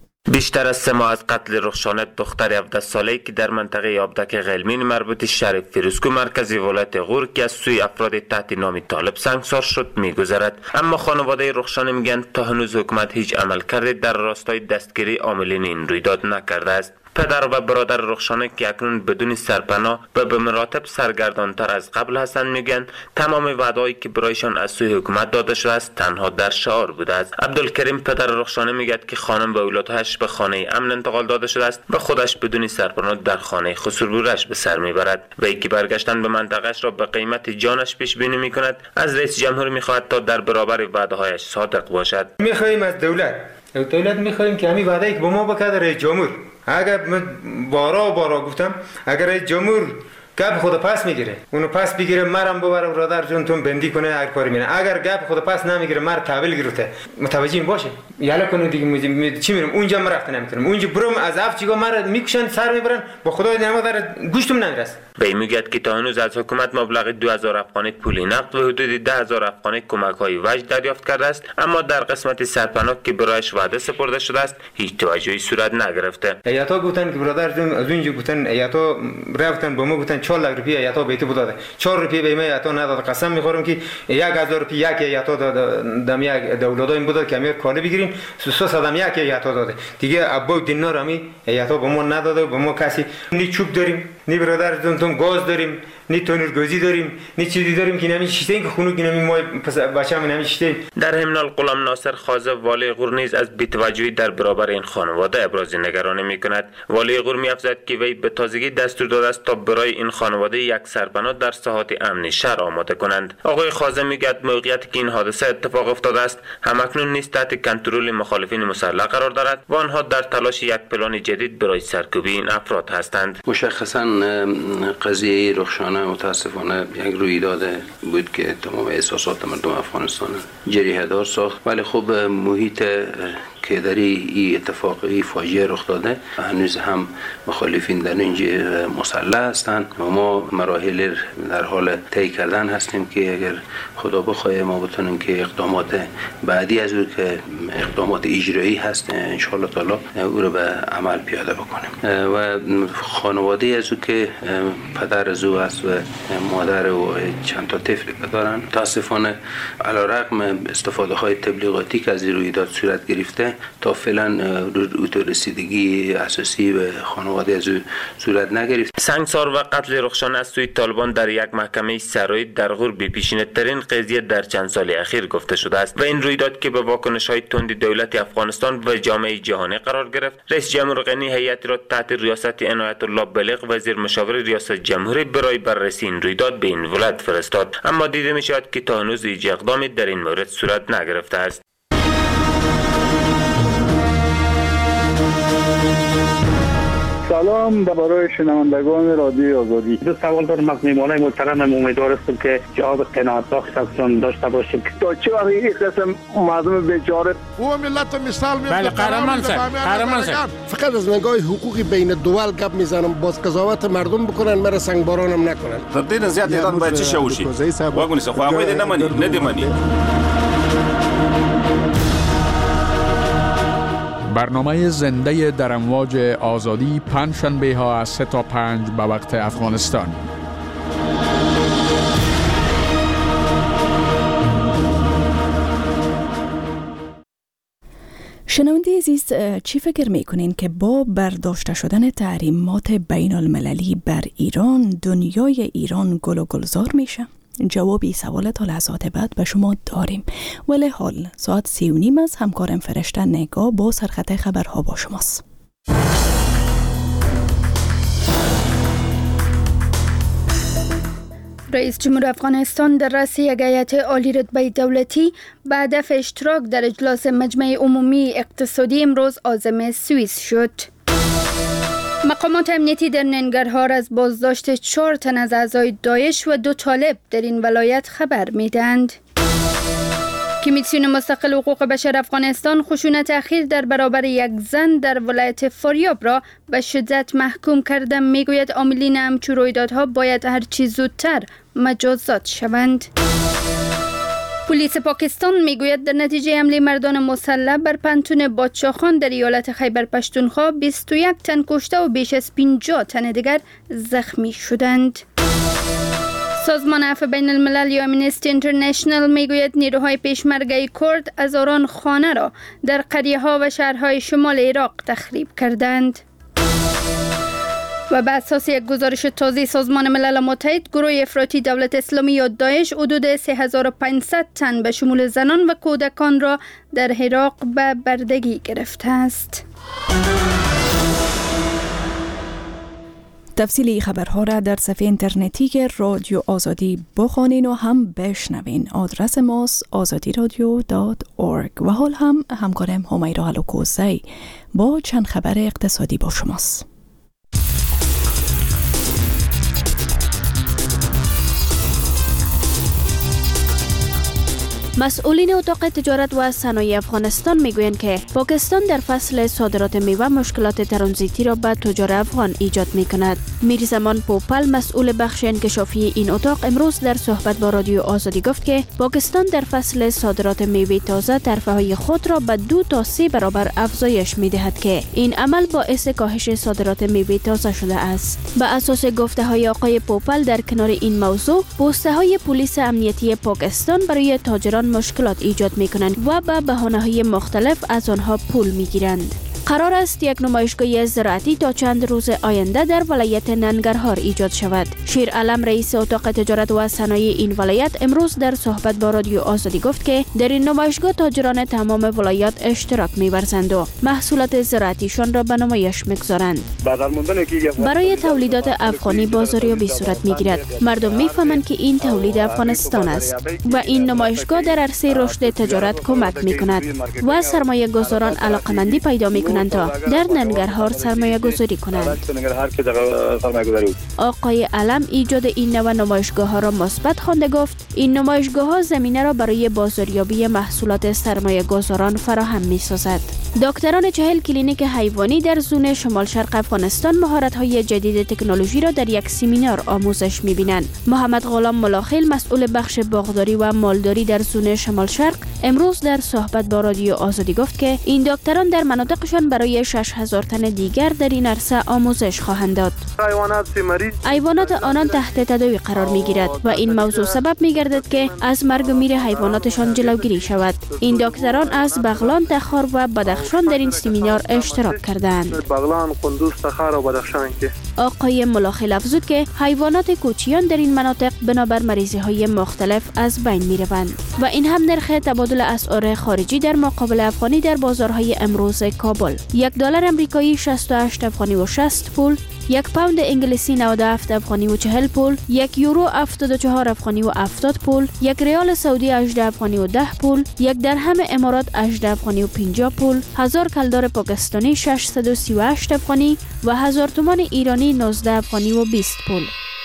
Speaker 5: بیشتر از سه ماه از قتل رخشانه دختر هفده ساله‌ای که در منطقه آبدک غلمین مربوط شریف فیروزکو مرکزی ولایت غور که از سوی افراد تحت نام طالب سنگسار شد میگذرد. اما خانواده رخشانه میگن تا هنوز حکومت هیچ عمل کرده در راستای دستگیری عاملین این رویداد نکرده است. پدر و برادر رخشانه که اکنون بدون سرپناه و به مراتب سرگردانتر از قبل هستند میگن تمام وعده‌ای که برایشان از سوی حکومت داده شده است تنها در شعار بوده است. عبدالکریم پدر رخشانه میگه که خانم و اولادش به خانه امن انتقال داده شده است و خودش بدون سرپناه در خانه خسروبورش به سر میبرد. وی که برگشتن به منطقهش را به قیمت جانش پیش بینی میکند. از رئیس جمهور میخواهد تا در برابر وعده‌هایش صادق باشد.
Speaker 6: میخواهیم از دولت دولت میخواهیم که همین وعده‌ای که به ما بکرده رئیس جمهور، اگر من بارا بارا گفتم اگر رئیس جمهور گپ خود پس میگیره اونو پس بگیره مرم ببره برادر جون تون بندی کنه هر کاری میره، اگر گپ خود پس نمیگیره مر تحویل گرفته متوجه باشه یالا کنه دیگه می... چی میرم اونجا من رفته نمیتونم اونجا برم از اف چیگا مر میکشن سر میبرن با خدای نعمت در گوشتم نمیرسه.
Speaker 5: وی میگه که تا هنوز از حکومت مبلغ دو هزار افغانی پول نقد و حدود ده هزار افغانی کمک‌های وجه دریافت کرده است، اما در قسمت سرپناه که برایش وعده سپرده شده است هیچ توجهی صورت نگرفته.
Speaker 6: ایاتا گفتن که برادر جون از اونجا گفتن ایاتا رفتن با ما گفتن چهار لک روپیه ایاتا بیت بوده چهار روپیه به ما ایاتا نداد. قسم میخورم که یک هزار روپیه یک ایاتا دادم یک دولتای بوده که امیر کالی بگیرین سه صدم یک ایاتا داده دیگه ابو دینار امی ایاتا به ما نداده. به ما کسی نی چوب داریم نی برادر جون گاز داریم نی تونرگوزی داریم نی چیزی داریم که نمیشته که خونو که نمی ما بچه‌مون نمیشته.
Speaker 5: در همین حال غلام ناصر خازه والی غور نیز از بی‌توجهی در برابر این خانواده ابراز نگرانی میکند. والی غور می‌افزاید که وی به تازگی دستور داده است تا برای این خانواده یک سرپناه در ساحات امنی شهر آماده کنند. آقای خازه میگوید موقعیتی که این حادثه اتفاق افتاده است همکنون نیز تحت کنترل مخالفین مسلح قرار دارد و آنها در تلاش یک پلان جدید برای سرکوبی این افراد هستند.
Speaker 23: مشخصاً قضیه رخشانه متاسفانه یک رویداد بود که تمام احساسات مردم افغانستان جریحه دار ساخت، ولی خب محیط که در این اتفاق این فاجعه رخ داده هنوز هم مخالفین در اینجا مسلح هستند و ما مراحل در حال طی کردن هستیم که اگر خدا بخواه ما بتونیم که اقدامات بعدی از او که اقدامات اجرایی هست ان شاء الله تعالی او رو به عمل پیاده بکنیم. و خانواده از او که پدر از او است و مادر و چند تا طفل دارن متاسفانه علیرغم استفاده های تبلیغاتی که از این رویداد صورت گرفته تا فعلا رسیدگی اساسی به خانواده از او صورت نگرفت.
Speaker 5: سنگسار و قتل رخشانه از سوی طالبان در یک محکمه سرایی در غور بی‌پیشینه‌ترین قضیه در چند سال اخیر گفته شده است و این رویداد که به واکنش‌های تند دولت افغانستان و جامعه جهانی قرار گرفت، رئیس جمهور غنی هیئتی را تحت ریاست عنایت الله بلیغ وزیر مشاور ریاست جمهوری برای بررسی این رویداد به این ولایت فرستاد، اما دیده می‌شود که تا هنوز هیچ اقدامی در این مورد صورت نگرفته است.
Speaker 3: سلام برای شنوندگان رادیو آزادی.
Speaker 7: دو سوال دارم از میهمانای محترم. امیدوار هستم که جواب قناعت بخشتون داشته باشیم.
Speaker 3: تا چه وقت این قسم مردم بیچاره
Speaker 8: او ملت مثال میاد.
Speaker 9: بله قهرمان صاحب، قهرمان صاحب.
Speaker 8: فقط از نگاه حقوقی بین دول گپ میزنم، باز قضاوت مردم بکنن، مرا سنگبارانم نکنن.
Speaker 24: تر دې نه زیات اعلان باید چی شوشي. واګونی څه خو هغه دې نه مني، نه دې مني.
Speaker 17: برنامه زنده در امواج آزادی پنجشنبه ها از سه تا پنج به وقت افغانستان.
Speaker 1: شنونده عزیز، چی فکر میکنین که با برداشته شدن تحریمات بین المللی بر ایران دنیای ایران گل و گلزار میشه؟ جوابی سوال تا لحظات بعد به شما داریم، ولی حال ساعت سی و نیم از همکارم فرشته نگاه با سرخط خبرها با شماست.
Speaker 4: رئیس جمهور افغانستان در رأس یک هیئت عالی رتبه دولتی به هدف اشتراک در اجلاس مجمع عمومی اقتصادی امروز عازم سوئیس شد. مقامات امنیتی در ننگرهار از بازداشت چهار تن از اعضای داعش و دو طالب در این ولایت خبر میدهند. کمیسیون مستقل حقوق بشر افغانستان خشونت اخیر در برابر یک زن در ولایت فاریاب را به شدت محکوم کرده. میگوید عاملین همچو رویدادها باید هرچی زودتر مجازات شوند. پلیس پاکستان میگوید در نتیجه حمله مردان مسلح بر پنتون بادشاهخان در ایالت خیبر پشتونخوا بیست و یک تن کشته و بیش از پنجاه تن دیگر زخمی شدند. سازمان عفو بین الملل یا امنستی اینترنشنال میگوید نیروهای پیشمرگه کرد هزاران خانه را در قریه ها و شهرهای شمال عراق تخریب کردند. و بر اساس یک گزارش تازه سازمان ملل متحد، گروه افراطی دولت اسلامی یا داعش حدود سه هزار و پانصد تن به شمول زنان و کودکان را در عراق به بردگی گرفته است.
Speaker 1: تفصیلی خبرها را در صفحه اینترنتی رادیو آزادی بخوانین و هم بشنوین. آدرس ماست آزادی رادیو دات اورگ. و حال هم همکارم همیرا علوکوزی با چند خبر اقتصادی با شماست.
Speaker 25: مسئولین اتاق تجارت و صنایع افغانستان میگویند که پاکستان در فصل صادرات میوه مشکلات ترانزیتی را به تجار افغان ایجاد میکند. میرزمان پوپل مسئول بخش انکشافی این اتاق امروز در صحبت با رادیو آزادی گفت که پاکستان در فصل صادرات میوه تازه طرفهای خود را به دو تا سه برابر افزایش میدهد که این عمل باعث کاهش صادرات میوه تازه شده است. به اساس گفته های آقای پوپل در کنار این موضوع، پوسته های پلیس امنیتی پاکستان برای تاجران مشکلات ایجاد میکنند و به بهانه‌های مختلف از آنها پول میگیرند. قرار است یک نمایشگاه زراعتی تا چند روز آینده در ولایت ننگرهار ایجاد شود. شیر علم رئیس اتاق تجارت و صنایع این ولایت امروز در صحبت با رادیو آزادی گفت که در این نمایشگاه تاجران تمام ولایات اشتراک می‌ورزند و محصولات زراعتیشان را به نمایش می‌گذارند. برای تولیدات افغانی بازاریابی صورت می‌گیرد. مردم می‌فهمند که این تولید افغانستان است و این نمایشگاه در عرصه رشد تجارت کمک می‌کند و سرمایه‌گذاران علاقه‌مندی پیدا می‌کنند تا در ننگرهار سرمایه گذاری کنند. آقای علم ایجاد این نوع نمایشگاه ها را مثبت خوانده گفت این نمایشگاه ها زمینه را برای بازاریابی محصولات سرمایه گذاران فراهم می سازد. دکتران چهل کلینیک حیوانی در زون شمال شرق افغانستان مهارت های جدید تکنولوژی را در یک سمینار آموزش می بینند. محمد غلام ملاخیل مسئول بخش باغداری و مالداری در زون شمال شرق امروز در صحبت با رادیو آزادی گفت که این دکتران در مناطقشان برای شش هزار تن دیگر در این عرصه آموزش خواهند داد. حیوانات آنان تحت تداوی قرار می گیرد و این موضوع سبب می گردد که از مرگ و میر حیواناتشان جلوگیری شود. این دکتران از بغلان، تخار و بدخشان در این سمینار اشتراک کردند.
Speaker 26: بغلان، قندوز، تخار و بدخشان که
Speaker 25: آقای ملاخیل افزود که حیوانات کوچیان در این مناطق بنابر مریضی های مختلف از بین می روند و این هم نرخ تبادل اسعار خارجی در مقابل افغانی در بازارهای امروز کابل. یک دلار امریکایی شصت و هشت افغانی و شصت پول، یک پوند انگلیسی نود و هفت افغانی و چهل پول، یک یورو هفتاد و چهار افغانی و هفتاد پول، یک ریال سعودی هجده افغانی و ده پول، یک درهم امارات هجده افغانی و پنجاه پول، هزار کلدار پاکستانی ششصد و سی و هشت افغانی و هزار تومان ایرانی نوزده افغانی و بیست پول.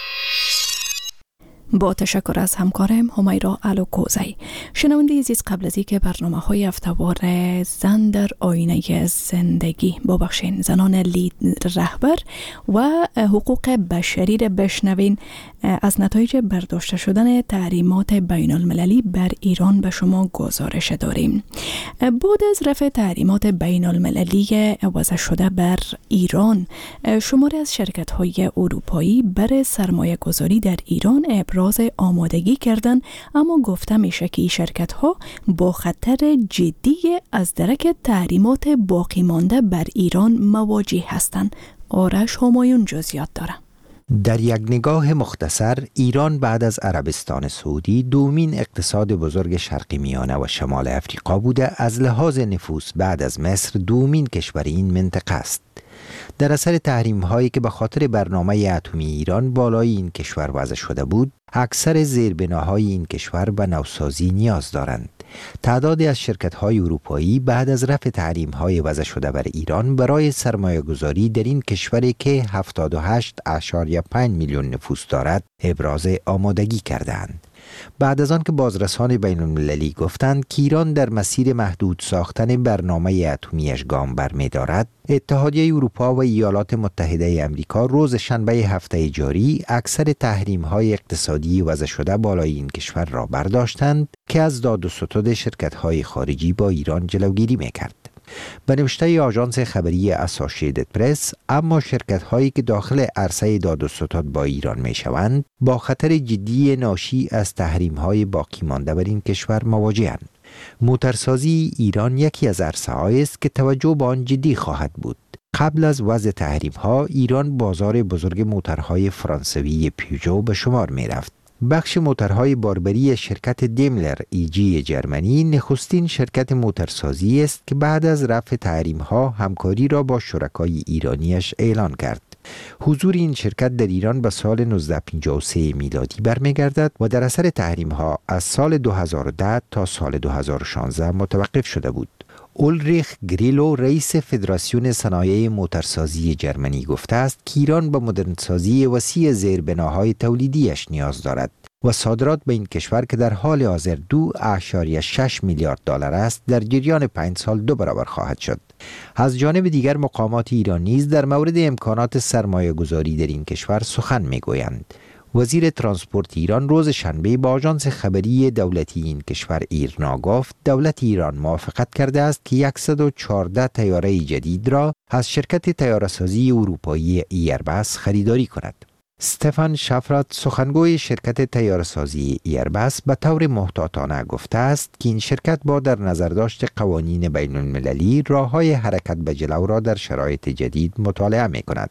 Speaker 1: با تشکر از همکارم همیرا الوکوزی. شنونده عزیز، قبل از اینکه برنامه های هفته‌وار زن در آینه زندگی با بخشین زنان لید رهبر و حقوق بشری را بشنوین، از نتایج برداشته شدن تحریمات بین المللی بر ایران به شما گزارش داریم. بعد از رفع تحریمات بین المللی وضع شده بر ایران، شماری از شرکت های اروپایی بر سرمایه گذاری در ایران ابراز آمادگی کردن، اما گفته میشه که این شرکت ها با خطر جدی از درک تحریمات باقی مانده بر ایران مواجه هستند. آرش همایون جزئیات داره.
Speaker 10: در یک نگاه مختصر، ایران بعد از عربستان سعودی دومین اقتصاد بزرگ شرق میانه و شمال افریقا بوده. از لحاظ نفوس بعد از مصر دومین کشور این منطقه است. در اثر تحریم هایی که به خاطر برنامه اتمی ایران بالای این کشور وضع شده بود، اکثر زیربناهای این کشور به نوسازی نیاز دارند. تعدادی از شرکت‌های اروپایی بعد از رفع تحریم‌های وضع شده بر ایران برای سرمایه‌گذاری در این کشوری که هفتاد و هشت اشاریه پنج میلیون نفوس دارد ابراز آمادگی کردند. بعد از آن که بازرسان بین المللی گفتند که ایران در مسیر محدود ساختن برنامه اتمیش گام برمی دارد، اتحادیه اروپا و ایالات متحده آمریکا روز شنبه هفته جاری اکثر تحریم‌های اقتصادی وضع شده بالای این کشور را برداشتند که از داد و ستد شرکت‌های خارجی با ایران جلوگیری می‌کرد. به نوشته آژانس خبری اسوسییتد پرس، اما شرکت هایی که داخل عرصه داد و ستد با ایران می شوند با خطر جدی ناشی از تحریم های باقی مانده بر این کشور مواجهند. موترسازی ایران یکی از عرصه هایی است که توجه به آن جدی خواهد بود. قبل از وضع تحریم ها، ایران بازار بزرگ موترهای فرانسوی پیوژو به شمار می رفت. بخش موترهای باربری شرکت دیملر ای جی جرمنی نخستین شرکت موترسازی است که بعد از رفع تحریم‌ها همکاری را با شرکای ایرانیش اعلان کرد. حضور این شرکت در ایران به سال نوزده پنجاه و سه میلادی برمیگردد و در اثر تحریم‌ها از سال دو هزار و ده تا سال دو هزار و شانزده متوقف شده بود. اولریخ گریلو رئیس فدراسیون صنایع موترسازی جرمنی گفته است که ایران به مدرنسازی وسیع زیربناهای تولیدیش نیاز دارد و صادرات به این کشور که در حال حاضر دو اشاریه شش میلیارد دلار است در جریان پنج سال دو برابر خواهد شد. از جانب دیگر مقامات ایران نیز در مورد امکانات سرمایه گذاری در این کشور سخن می گویند. وزیر ترانسپورت ایران روز شنبه با آژانس خبری دولتی این کشور ایرنا گفت دولت ایران موافقت کرده است که صد و چهارده طیاره جدید را از شرکت طیاره‌سازی اروپایی ایربس خریداری کند. استفان شفرات سخنگوی شرکت طیاره‌سازی ایربس به طور محتاطانه گفته است که این شرکت با در نظر داشت قوانین بین المللی راه‌های حرکت به جلو را در شرایط جدید مطالعه می کند.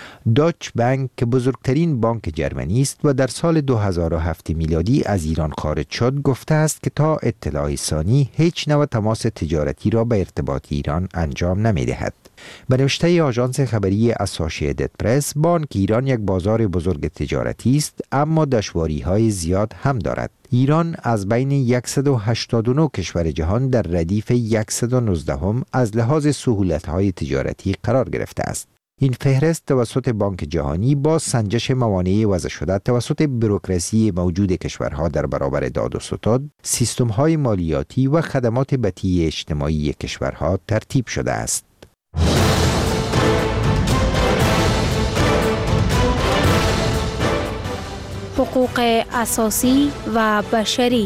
Speaker 10: داچ بانک که بزرگترین بانک جرمنی است و در سال دو هزار و هفت میلادی از ایران خارج شد، گفته است که تا اطلاع ثانی هیچ نوع تماس تجارتی را به ارتباط ایران انجام نمی دهد. به نوشته آژانس خبری اسوسییتد پرس، بانک ایران یک بازار بزرگ تجارتی است اما دشواری‌های زیاد هم دارد. ایران از بین صد و هشتاد و نه کشور جهان در ردیف صد و نوزده هم از لحاظ سهولت‌های تجارتی قرار گرفته است. این فهرست توسط بانک جهانی با سنجش موانع وضع شده توسط بوروکراسی موجود کشورها در برابر داد و ستد، سیستم‌های مالیاتی و خدمات بطی اجتماعی کشورها ترتیب شده است.
Speaker 25: حقوق اساسی و بشری.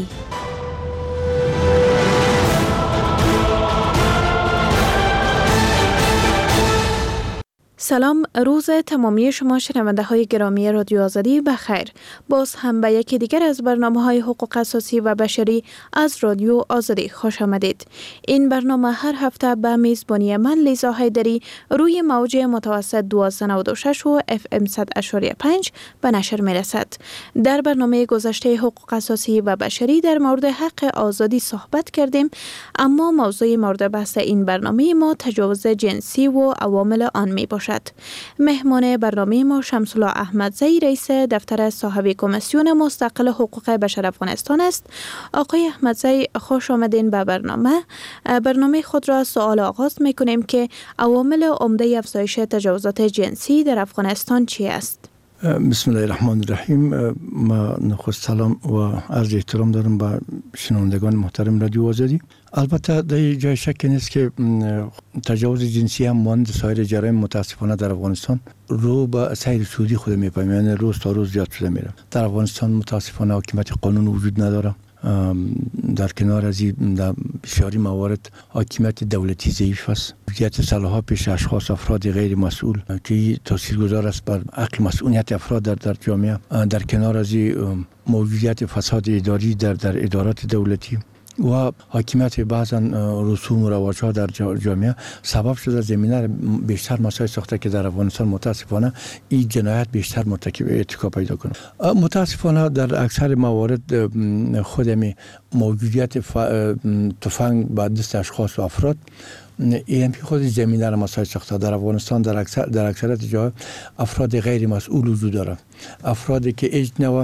Speaker 25: سلام، روز تمامی شما شنونده های گرامی رادیو آزادی بخیر. باز هم به یکی دیگر از برنامه های حقوق اساسی و بشری از رادیو آزادی خوش آمدید. این برنامه هر هفته به میزبانی من لیزا حیدری روی موج متوسط دویست و نود و شش و اف ام صد و پنج به نشر می رسد. در برنامه گذشته حقوق اساسی و بشری در مورد حق آزادی صحبت کردیم، اما موضوع مورد بحث این برنامه ما تجاوز جنسی و عوامل آن می باشد. دارد. مهمان برنامه ما شمس الله احمدزی رئیس دفتر صاحب کمیسیون مستقل حقوق بشر افغانستان است. آقای احمدزی خوش آمدین به برنامه. برنامه خود را سوال آغاز میکنیم که عوامل عمده افزایش تجاوزات جنسی در افغانستان چی است؟
Speaker 11: بسم الله الرحمن الرحیم. ما نخست سلام و عرض احترام دارم به شنوندگان محترم رادیو آزادی. البته در جای شک نیست که تجاوز جنسی هم مانند سایر جرایم متاسفانه در افغانستان رو به سیر سودی خود میپیمه، یعنی روز تا روز زیاد شده میره. در افغانستان متاسفانه حاکمیت قانون وجود نداره. در کنار از این در بسیاری موارد حاکمیت دولتی ضعیف است. موجودیت سلاح‌ها پیش اشخاص افراد غیر مسئول که تاثیرگذار است بر حق مسئولیت افراد در در جامعه. در کنار از این موجودیت فساد اداری در در ادارات دولتی و حاکمیت بعضا رسوم و رواج‌ها در جامعه سبب شده زمینه بیشتر مسائل ساخته که در افغانستان متاسفانه این جنایت بیشتر مرتکب ارتکاب پیدا کنه. متاسفانه در اکثر موارد خودمی موجودیت تفنگ به دست اشخاص و افراد این خود زمینه را مسائل ساخته. در افغانستان در اکثر در اکثریت جاها افراد غیر مسئول وجود داره، افرادی که هیچ نوع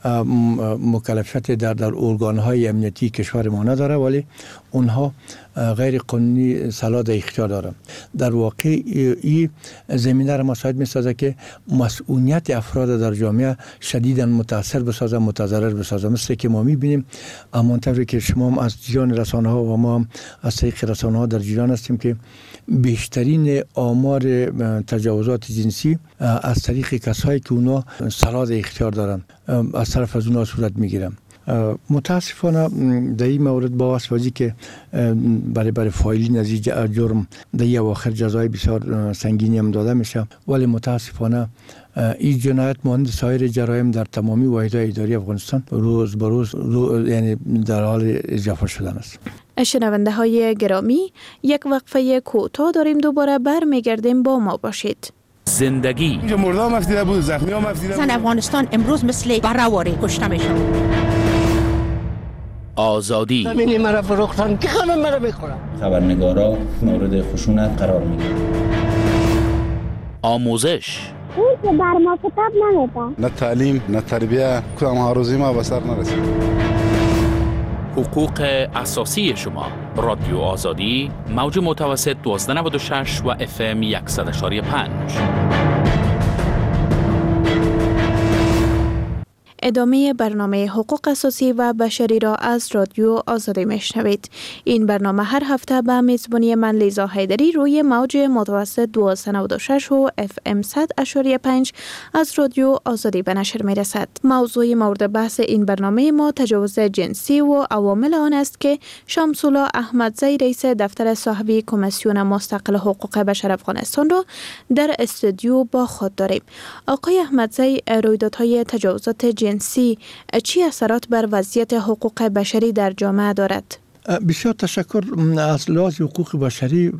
Speaker 11: مکلفیت در در ارگان‌های امنیتی کشور ما نداره، ولی اونها غیر قانونی سلاح در اختیار دارن. در واقع این زمینه را مساعد می‌سازه که مسئولیت افراد در جامعه شدیداً متاثر بسازه، متضرر بسازه. مثل که ما می‌بینیم همانطوری که شما هم از جریان رسانه‌ها و ما هم از طریق رسانه‌ها در جریان هستیم که بیشترین آمار تجاوزات جنسی از طریق کسایی که اونا سلاح در اختیار دارن از طرف از اونا صورت میگیرن. متاسفانه در این مورد با واسطه که برای برای فایلین از این جرم در این اواخر جزای بسیار سنگینی هم داده میشه، ولی متاسفانه این جنایت مانند سایر جرایم در تمامی واحدهای اداری افغانستان روز به روز رو یعنی در حال اضافه شدن است.
Speaker 25: شنونده های گرامی، یک وقفه کوتاه داریم، دوباره برمیگردیم، با ما باشید.
Speaker 17: زندگی
Speaker 18: اینجا مرده هم افدیده بود، زخمی هم افدیده بود.
Speaker 19: زن افغانستان امروز مثل برآوری کشته میشن.
Speaker 17: آزادی
Speaker 20: زمینی مرا فروختن که همه مرا میخورن.
Speaker 21: خبرنگارا مورد خشونت قرار میگیرن.
Speaker 17: آموزش
Speaker 22: اون که بر ما کتاب نمیده.
Speaker 18: نه تعلیم نه تربیه، کدام هاروزی ما به سر نرسید.
Speaker 17: حقوق اساسی شما. رادیو آزادی، موج متوسط دوازده نود و شش و اف ام صد و یک و پنج.
Speaker 25: ادامه برنامه حقوق اساسی و بشری را از رادیو آزادی میشنوید. این برنامه هر هفته به میزبانی من لیزا حیدری روی موج متوسط دوازده نود و شش و اف ام صد و یک و پنج از رادیو آزادی به نشر می رسد. موضوع مورد بحث این برنامه ما تجاوز جنسی و عوامل آن است که شمس الله احمدزی رئیس دفتر صاحب کمیسیون مستقل حقوق بشر افغانستان را در استودیو با خود داریم. آقای احمدزی، رویدادهای تجاوزات جنسی جنسی چی اثرات بر وضعیت حقوق بشری در جامعه دارد؟
Speaker 11: بسیار تشکر. از لحاظ حقوق بشری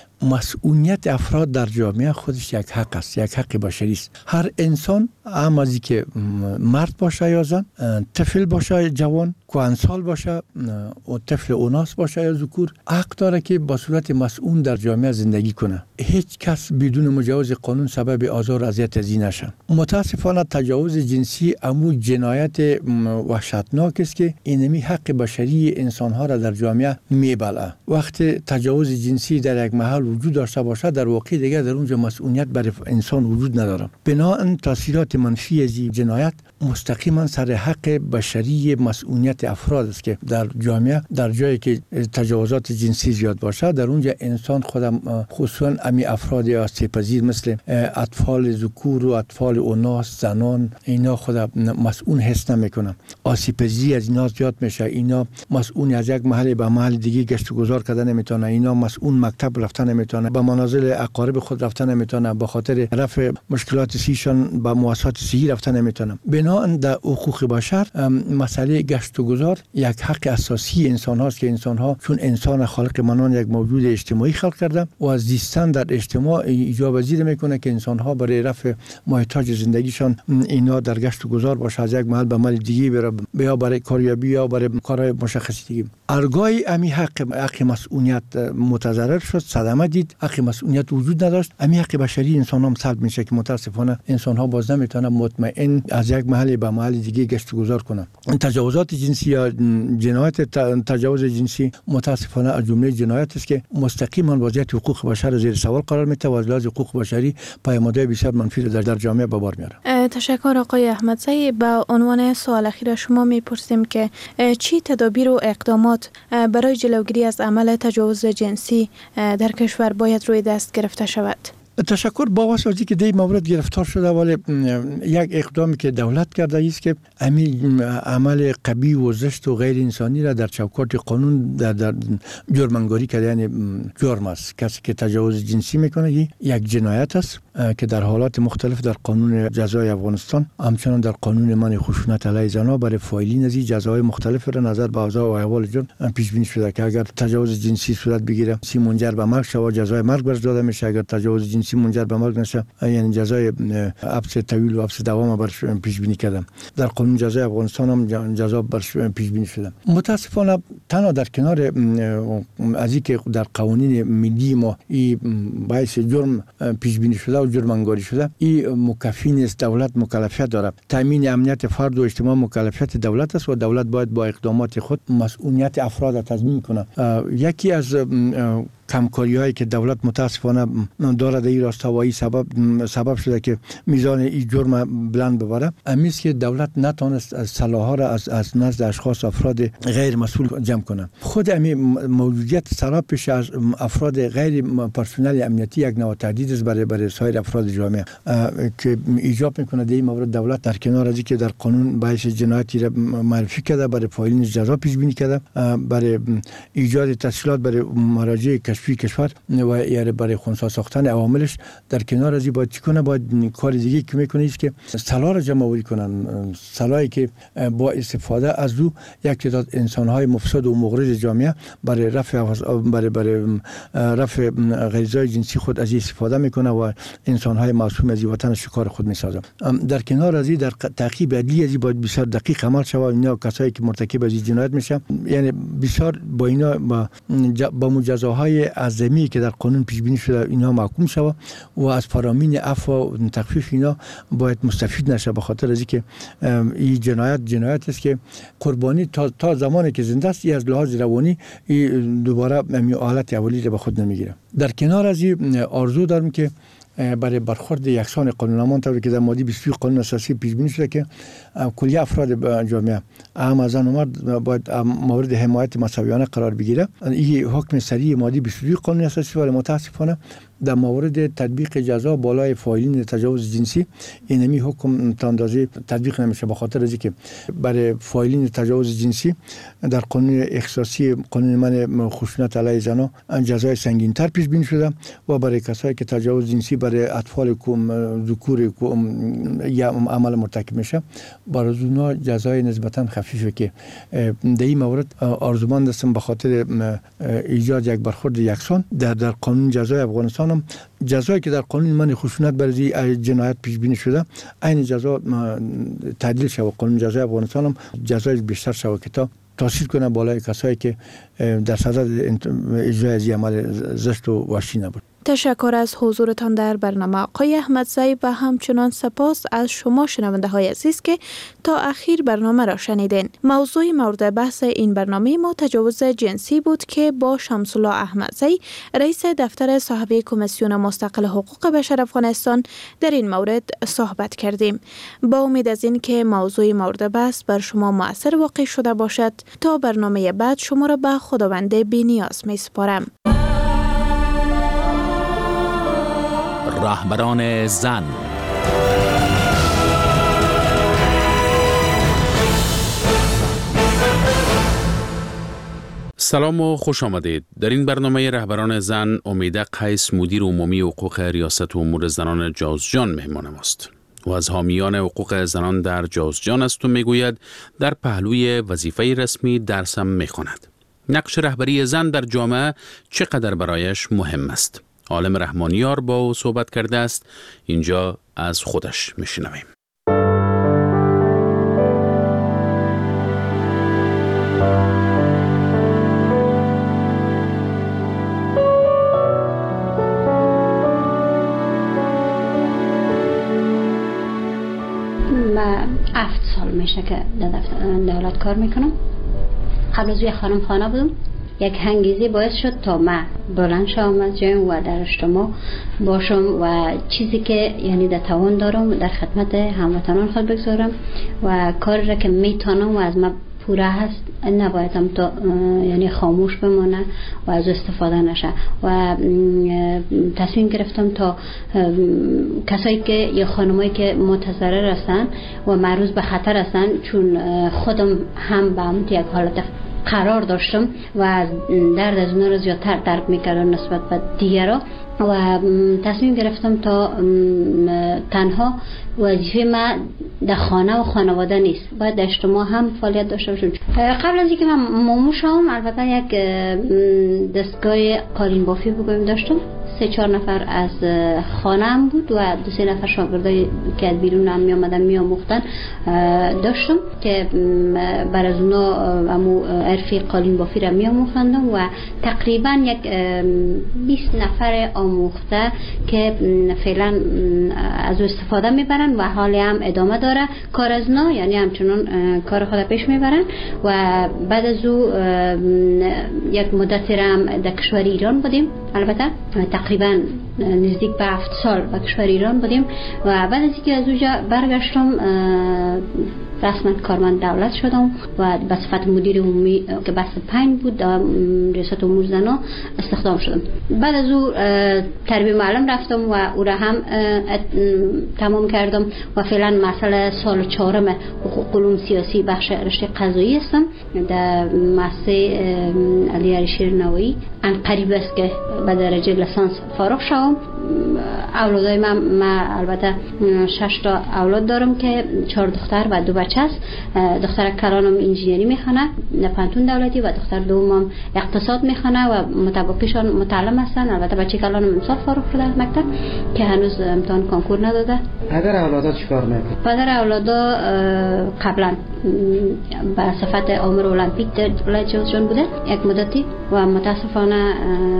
Speaker 11: مسئولیت افراد در جامعه خودش یک حق است، یک حق بشری است. هر انسان، هم از که مرد باشه یا زن، طفل باشه جوان، کهنسال باشه و طفل اوناس باشه یا ذکور، حق داره که با صورت مسئول در جامعه زندگی کنه. هیچ کس بدون مجاز قانون سبب آزار و اذیت از این نشه. متاسفانه تجاوز جنسی امو جنایت وحشتناک است که اینمی حق بشری انسانها را در جامعه میبلعه. وقتی تجاوز جنسی در یک محل وجود داشته باشه، در واقع دیگه در اونجا مسئولیت برای انسان وجود نداره. بنابراین تاثیرات منفی از این جنایت مستقیما سر حق بشری مسئولیت افراد است که در جامعه، در جایی که تجاوزات جنسی زیاد باشه، در اونجا انسان خودم خصوصا امی افراد آسیب‌پذیر مثل اطفال ذکور و اطفال اوناس، زنان، اینا خودم مسئول حس نمیکنن. آسیب‌پذیری از اینا زیاد میشه. اینا مسئول از یک محل به محل دیگه گشت و گذار کردن نمیتونه. اینا مسئول مکتب رفتن نمیتونه، به منازل اقارب خود رفتن نمیتونه، به خاطر رفع مشکلات سیشان به مؤسسات صحی رفتن نمیتونه. بنابراین در حقوق بشر مسئله گشت و گذار یک حق اساسی انسان هاست که انسان ها چون انسان خالق منان یک موجود اجتماعی خلق کرده و از زیستن در اجتماع ایجاب پذیر میکنه که انسان ها برای رفع محتاج زندگیشان اینا در گشت و گذار باشه، از یک محل به محل دیگه بره، یا برای کاریابی یا برای کارهای مشخصی دیگه. ارگای امی حق حق مسئولیت متضرر شد، صدمه دید، حق مسئولیت وجود نداشت. همین حق بشری انسان هم سلب میشه که متاسفانه انسان ها باز نمیتونن مطمئن از یک محل به محل دیگه گشت و گذار کنن. تجاوزات جنسی یا جنایت تجاوز جنسی متاسفانه از جمله جنایت است که مستقیما وضعیت حقوق بشر زیر سوال قرار میده و از لحاظ حقوق بشری پیامدهای بسیار منفی در در جامعه به بار میاره.
Speaker 25: تشکر آقای احمدزی. به عنوان سوال اخیر شما میپرسیم که چی تدابیر و اقدامات برای جلوگیری از عمل تجاوز جنسی در کشور باید روی دست گرفته شود؟
Speaker 11: تشکر. با واسه که دی مورد گرفتار شده، ولی یک اقدامی که دولت کرده است که همین عمل قبیح و زشت و غیر انسانی را در چوکات قانون در, در جرم‌انگاری کرده، یعنی جرم است. کسی که تجاوز جنسی میکنه یک جنایت است که در حالات مختلف در قانون جزای افغانستان، همچنان در قانون منع خشونت علیه زنان برای فاعلین از جزای مختلف را نظر به اوضاع و احوال جرم پیش بینی شده که اگر تجاوز جنسی صورت بگیره سی منجر به مرگ شود جزای مرگ برش داده میشه. اگر تجاوز جنسی منجر به مرگ نشه یعنی جزای حبس طویل و حبس دوام برش پیش بینی کردم. در قانون جزای افغانستان هم جزا برش پیش بینی شده. متاسفانه تنها در کنار از اینکه در قوانین ملی ما این باعث جرم پیش بینی شده و جرم انگاری شده، این مکفی نیست. دولت مکلفیت داره. تامین امنیت فرد و اجتماع مکلفیت دولت است و دولت باید با اقدامات خود مسئولیت افراد را تضمین کنه. یکی از کمکاری هایی که دولت متاسفانه داره در این راستا و این سبب سبب شده که میزان این جرم بلند ببره، امیست که دولت نتونست از سلاح را از از نزد اشخاص افراد غیر مسئول جمع کنه. خود همین موجودیت سلاح پیش از افراد غیر پرسنل امنیتی یک نوع تهدید است برای برای سایر افراد جامعه که ایجاب میکنه در این مورد دولت در کنار از اینکه در قانون باعث جنایتی را معرفی کرده، برای فاعلین جزا پیش بینی کرده، برای ایجاد تسهیلات برای مراجع کشفی کشور و یا برای خنثی ساختن عواملش، در کنار از این باید چی کنه؟ باید کار دیگه که میکنه است که سلاح را جمع آوری کنن. سلاحی که با استفاده از او یک تعداد انسان‌های مفسد و مغرض جامعه برای رفع برای برای رفع غریزه‌های جنسی خود از استفاده میکنه و انسان‌های معصوم از وطن شکار خود میسازه. در کنار از این در تعقیب عدلی از این باید بسیار دقیق عمل شود. اینا کسایی که مرتکب از جنایت میشه یعنی بسیار با اینا با, با مجازاهای اعظمی که در قانون پیش بینی شده اینا محکوم شود و از فرامین عفو و تخفیف اینا باید مستفید نشه، به خاطر از اینکه این جنایت جنایت است که قربانی تا تا زمانی که زنده است از لحاظ روانی دوباره همین حالت اولی را به خود نمیگیره. در کنار از این آرزو دارم که برای برخورد یکسان قانونمان طوری که در ماده بیست و دو قانون اساسی پیش بینی شده که کلیه افراد جامعه هم از زن و مرد باید مورد حمایت مساویانه قرار بگیره. این حکم سریع ماده بیست و دو قانون اساسی ولی متاسفانه در مورد تطبیق جزا بالای فاعلین تجاوز جنسی اینمی حکم تا اندازه تطبیق نمیشه، به خاطر از اینکه برای فاعلین تجاوز جنسی در قانون اختصاصی قانون منع خشونت علیه زنان جزای سنگین‌تر پیش بینی شده و برای کسایی که تجاوز جنسی برای اطفال ذکور یا عمل مرتکب میشه برای اونها جزای نسبتا خفیفه که در این مورد آرزومند هستم به خاطر ایجاد یک برخورد یکسان در در قانون جزای افغانستان هم جزایی که در قانون منع خشونت برای جنایت پیش بینی شده این جزا تعدیل شود. قانون جزای افغانستان هم جزای بیشتر شود که تا تاثیر کنه بالای کسایی که در صدد اجرای از عمل زشت و وحشی نبود.
Speaker 25: تشکر از حضورتان در برنامه آقای احمدزی و همچنان سپاس از شما شنونده های عزیز که تا اخیر برنامه را شنیدین. موضوع مورد بحث این برنامه ما تجاوز جنسی بود که با شمس الله احمدزی رئیس دفتر صاحب کمیسیون مستقل حقوق بشر افغانستان در این مورد صحبت کردیم. با امید از این که موضوع مورد بحث بر شما مؤثر واقع شده باشد، تا برنامه بعد شما را به خداوند بی‌نیاز می‌سپارم.
Speaker 17: رهبران زن. سلام و خوش آمدید. در این برنامه رهبران زن امیده قیس مدیر عمومی حقوق ریاست امور زنان جوزجان مهمان ماست. و از حامیان حقوق زنان در جوزجان است و میگوید در پهلوی وظیفه رسمی درس هم میخواند. نقش رهبری زن در جامعه چقدر برایش مهم است. عالم رحمانیار با او صحبت کرده است. اینجا از خودش میشنویم.
Speaker 2: میشه که در دفتر دولت کار میکنم. قبل از یک خانم خانه بودم. یک هنگیزی باعث شد تا من بلند شوم از جایم و در اجتماع باشم و چیزی که یعنی در توان دارم در خدمت هموطنان خود بگذارم و کاری را که میتونم و از من پوره هست نبایدم تا یعنی خاموش بمانه و از استفاده نشه و تصمیم گرفتم تا کسایی که یا خانمایی که متضرر هستن و معرض به خطر هستن، چون خودم هم به همون یک حالت قرار داشتم و درد از اونها رو زیادتر درک میکردم نسبت به دیگرها و تصمیم گرفتم تا تنها وظیفه من در خانه و خانواده نیست، باید در اجتماع هم فعالیت داشته باشم. قبل از اینکه من مامو شدم البته یک دستگاه قالین بافی بگویم داشتم. سه چهار نفر از خانه هم بود و دو سه نفر شاگردای که از بیرون هم می آمدن می آموختن داشتم که بر از اونا امو عرفی قالین بافی را می آموختندم و تقریبا یک بیست نفر آموخته که فعلا از استفاده میبرن و حالی هم ادامه داره کار از نو، یعنی همچنان کار خود پیش میبرن و بعد از او یک مدتی را هم در کشور ایران بودیم. البته تقریبا نزدیک به هفت سال به کشور ایران بودیم و بعد از اینکه از اونجا برگشتم رسما کارمند دولت شدم و به صفت مدیر عمومی که بس پنج بود در ریاست امور زنان استخدام شدم. بعد از او تربیت معلم رفتم و او را هم تمام کردم و فعلا مسئله سال چهارم حقوق علوم سیاسی بخش رشته قضایی هستم در مؤسسه علی عریشیر نوایی. ان قریب است که به درجه لیسانس فارغ شوم. اولادای من, من البته شش تا اولاد دارم که چهار دختر و دو بچه است. دختر کلانم انجینری میخونه در پانتون دولتی و دختر دومم اقتصاد میخونه و متبقیشان متعلم هستن. البته بچه کلانم امسال فارغ شده از مکتب که هنوز امتحان کنکور نداده.
Speaker 12: پدر اولادا چیکار میکنه؟
Speaker 2: پدر اولادا قبلا به صفت آمر المپیک در ولایت جوزجان بوده یک مدتی و متاسفانه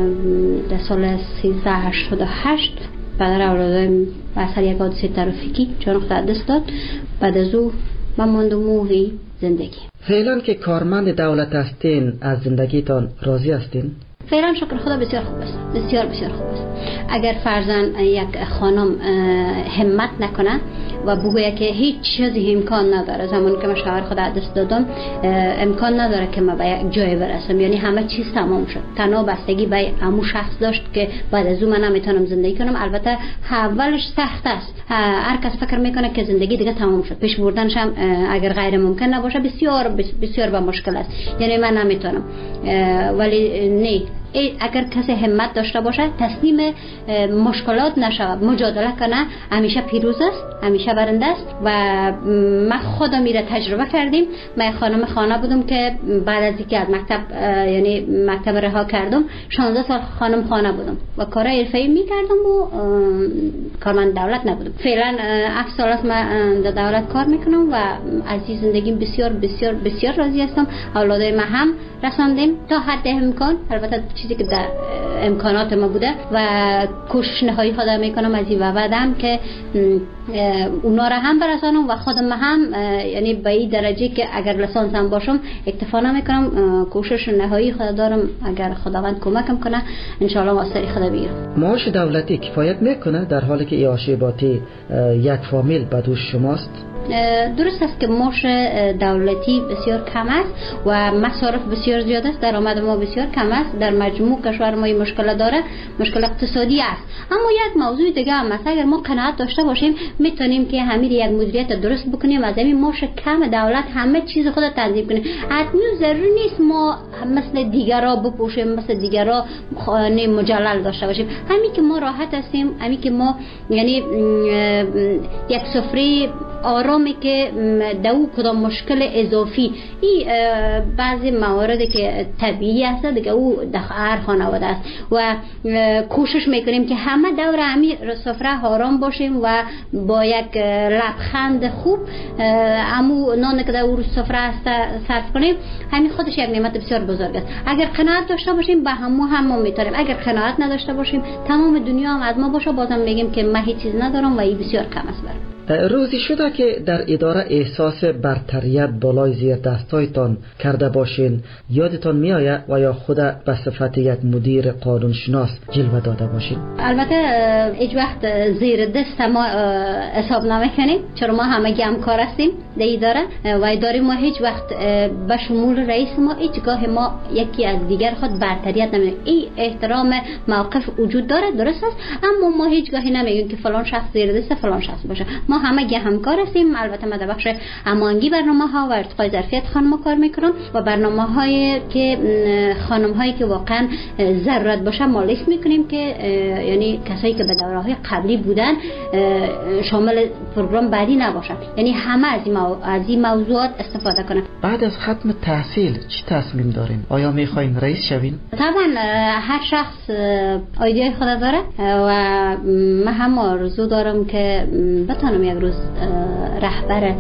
Speaker 2: در سال سیزده هشتاد و هشت پدر اولادایم به اثر یک حادثه ترافیکی جان خود دست داد. بعد از او من ماندم موهی زندگی.
Speaker 12: فعلا که کارمند دولت هستین از زندگیتان راضی هستین؟
Speaker 2: فعلا شکر خدا بسیار خوب است، بسیار بسیار خوب است. اگر فرضاً یک خانم همت نکنه و بگوید که هیچ چیزی امکان نداره، زمانی که من شوهر خود دست دادم امکان نداره که من به یک جای برسم، یعنی همه چیز تمام شد. تنها بستگی به همون شخص داشت که بعد از اون من نمیتونم زندگی کنم. البته اولش سخت است، هر کس فکر میکنه که زندگی دیگه تمام شد، پیش بردنش هم اگر غیر ممکن نباشه بسیار بسیار با مشکل است، یعنی من نمیتونم. ولی نه، اگر کسی همت داشته باشه تسلیم مشکلات نشود، مجادله کنه، همیشه پیروز است، همیشه برنده است. و من خودم میره تجربه کردیم. من خانم خانه بودم که بعد از اینکه از مکتب یعنی مکتب رها کردم شانزده سال خانم خانه بودم و کار حرفه‌ای میکردم و کارمند دولت نبودم. فعلا هفت سال است من در دولت کار میکنم و از این زندگی بسیار بسیار بسیار راضی هستم. اولادای من هم رساندیم تا حد امکان، البته چیزی که در امکانات ما بوده و کوشش نهایی خودم میکنم از این بعدم که اونا را هم برسانم و خودم هم یعنی به این درجه که اگر لیسانس هم باشم اکتفا نمیکنم. کوشش نهایی خود دارم، اگر خداوند کمکم کنه ان شاء الله واسه خدا بگیرم.
Speaker 12: معاش دولتی کفایت میکنه در حالی که ایاشی باتی یک فامیل به دوش شماست؟
Speaker 2: درست است که معاش دولتی بسیار کم است و مصارف بسیار زیاد است، درآمد ما بسیار کم است. در مجموع کشور ما این مشکل داره، مشکل اقتصادی است. اما یک موضوع دیگه هم است، اگر ما قناعت داشته باشیم میتونیم که همین یک مدیریت درست بکنیم، از همین معاش کم دولت همه چیز خود تنظیم کنیم. حتما ضروری نیست ما مثل دیگرا بپوشیم، مثل دیگرا خانه مجلل داشته باشیم. همین که ما راحت هستیم، همین که ما یعنی یک سفره آرامی که دو کدام مشکل اضافی این بعضی مواردی که طبیعی است دیگه او در هر خانواده است و کوشش میکنیم که همه دور همین سفره آرام باشیم و با یک لبخند خوب همو نان که در او سفره است صرف کنیم. همین خودش یک نعمت بسیار بزرگ است. اگر قناعت داشته باشیم به همو هم میتونیم، اگر قناعت نداشته باشیم تمام دنیا هم از ما باشه بازم میگیم که من هیچ چیز ندارم و این بسیار کم است برام.
Speaker 12: روزی شده که در اداره احساس برتریت بالای زیر دستایتان کرده باشین، یادتان می آید و یا خود به صفت یک مدیر قانونشناس جلوه داده باشین؟
Speaker 2: البته هیچ وقت زیر دست ما حساب نمیکنیم، چرا ما همگی همکار هستیم در اداره و اداره ما هیچ وقت به شمول رئیس ما هیچگاه ما یکی از دیگر خود برتریت نمیکنیم. این احترام موقف وجود داره، درست است، اما ما هیچگاهی نمیگیم که فلان شخص زیر دست فلان شخص باشه. ما همگی همکار هستیم. البته من در بخش هماهنگی برنامه‌ها و ارتقای ظرفیت خانم‌ها کار میکنم و برنامه‌هایی که خانم‌هایی که واقعا ضرورت باشه ما لیست میکنیم که یعنی کسایی که به دوره‌های قبلی بودن شامل پروگرام بعدی نباشن، یعنی همه از این مو... از این موضوعات استفاده کنن.
Speaker 12: بعد از ختم تحصیل چی تصمیم دارین؟ آیا میخواین رئیس شوین؟
Speaker 2: طبعا هر شخص ایده خود داره و من هم آرزو دارم که بتونم یک روز رهبر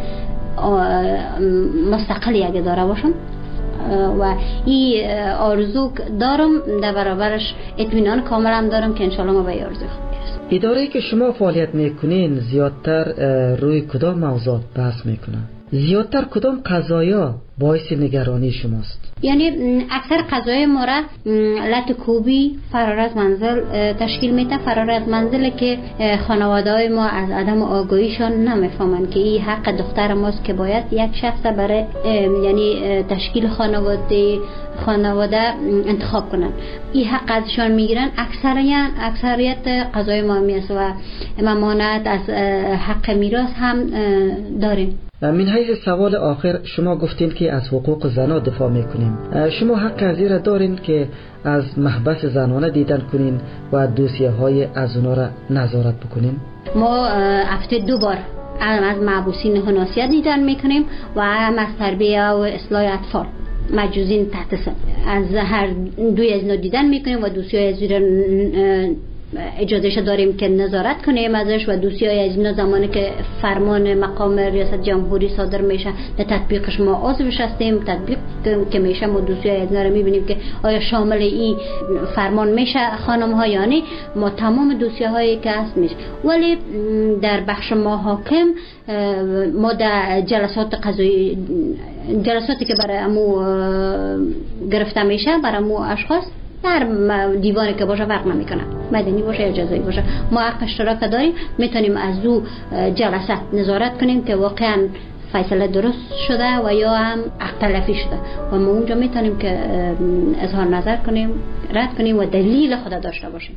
Speaker 2: مستقل یک اداره باشم و این آرزو دارم، در برابرش اطمینان کاملا دارم که انشالله ما به این آرزو خود برسیم.
Speaker 12: اداره‌ای که شما فعالیت میکنین زیادتر روی کدام موضوعات بحث میکنن؟ زیادتر کدام قضایا باعث نگرانی شماست؟
Speaker 2: یعنی اکثر قضایای ما را لط کوبی فرار از منزل تشکیل میده. فرار از منزل که خانواده های ما از عدم آگاهیشان نمیفهمن که این حق دختر ماست که باید یک شخص برای یعنی تشکیل خانواده خانواده انتخاب کنن. این حق ازشان میگیرن. اکثریت اکثریت قضای ما میست و ممانعت از حق میراث هم داریم.
Speaker 12: من حیث سوال آخر، شما گفتین که از حقوق زنان دفاع میکنیم. شما حق از این را دارین که از محبس زنانه دیدن کنین و دوسیه های از اونا را نظارت بکنین؟
Speaker 2: ما هفته دو بار از محبوسین حناسیت دیدن میکنیم و هم از تربیه و اصلاح اطفال مجوزین تحت سن. از هر دوی از اینا دیدن میکنیم و دوسیه از اینا اجازهش داریم که نظارت کنیم ازش و دوسیای از اینا زمانی که فرمان مقام ریاست جمهوری صادر میشه در تطبیقش ما عضوش هستیم. تطبیق که میشه ما دوسیای از اینا رو میبینیم که آیا شامل این فرمان میشه خانم ها یا نه. ما تمام دوسیه هایی که هست میشه، ولی در بخش ما حاکم ما در جلسات قضایی جلساتی که برای امو گرفته میشه برای امو اشخاص در دیوانی که باشه فرق نمیکنه، مدنی باشه یا جزایی باشه، ما حق اشتراک داریم. میتونیم از او جلسات نظارت کنیم که واقعا فیصله درست شده و یا هم حق تلفی شده و ما اونجا میتونیم که اظهار نظر کنیم، رد کنیم و دلیل خود داشته باشیم.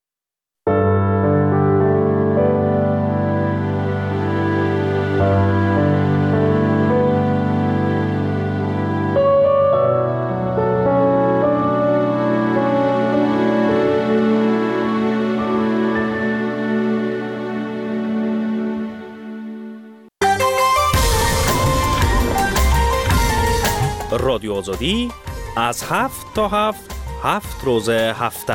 Speaker 6: رادیو آزادی از هفت تا هفت هفت روز هفته.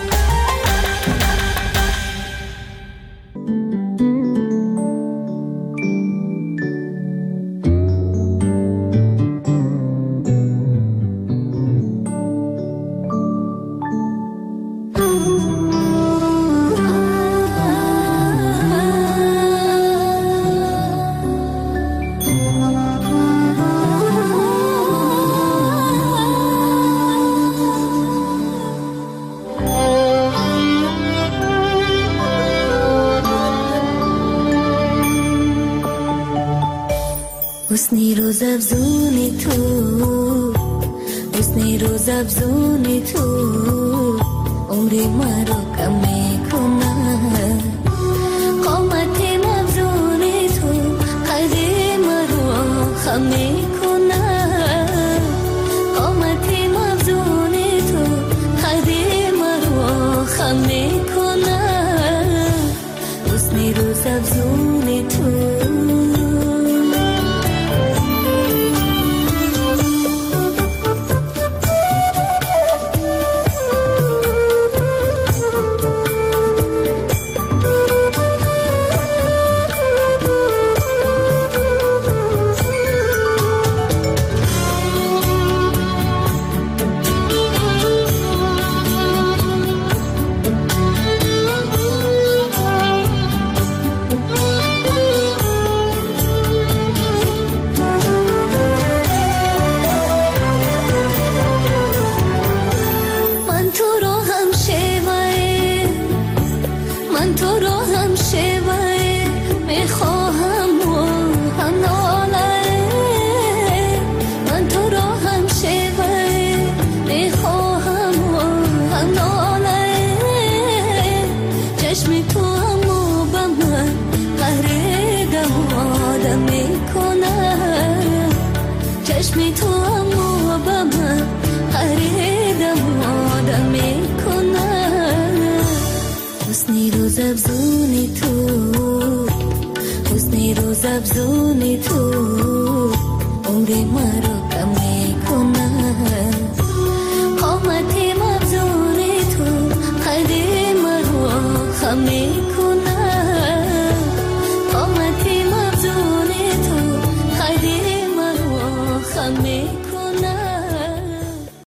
Speaker 13: حسنی روز افزونی تو، حسنی روز افزونی تو، عمری ما رو کم میکنه.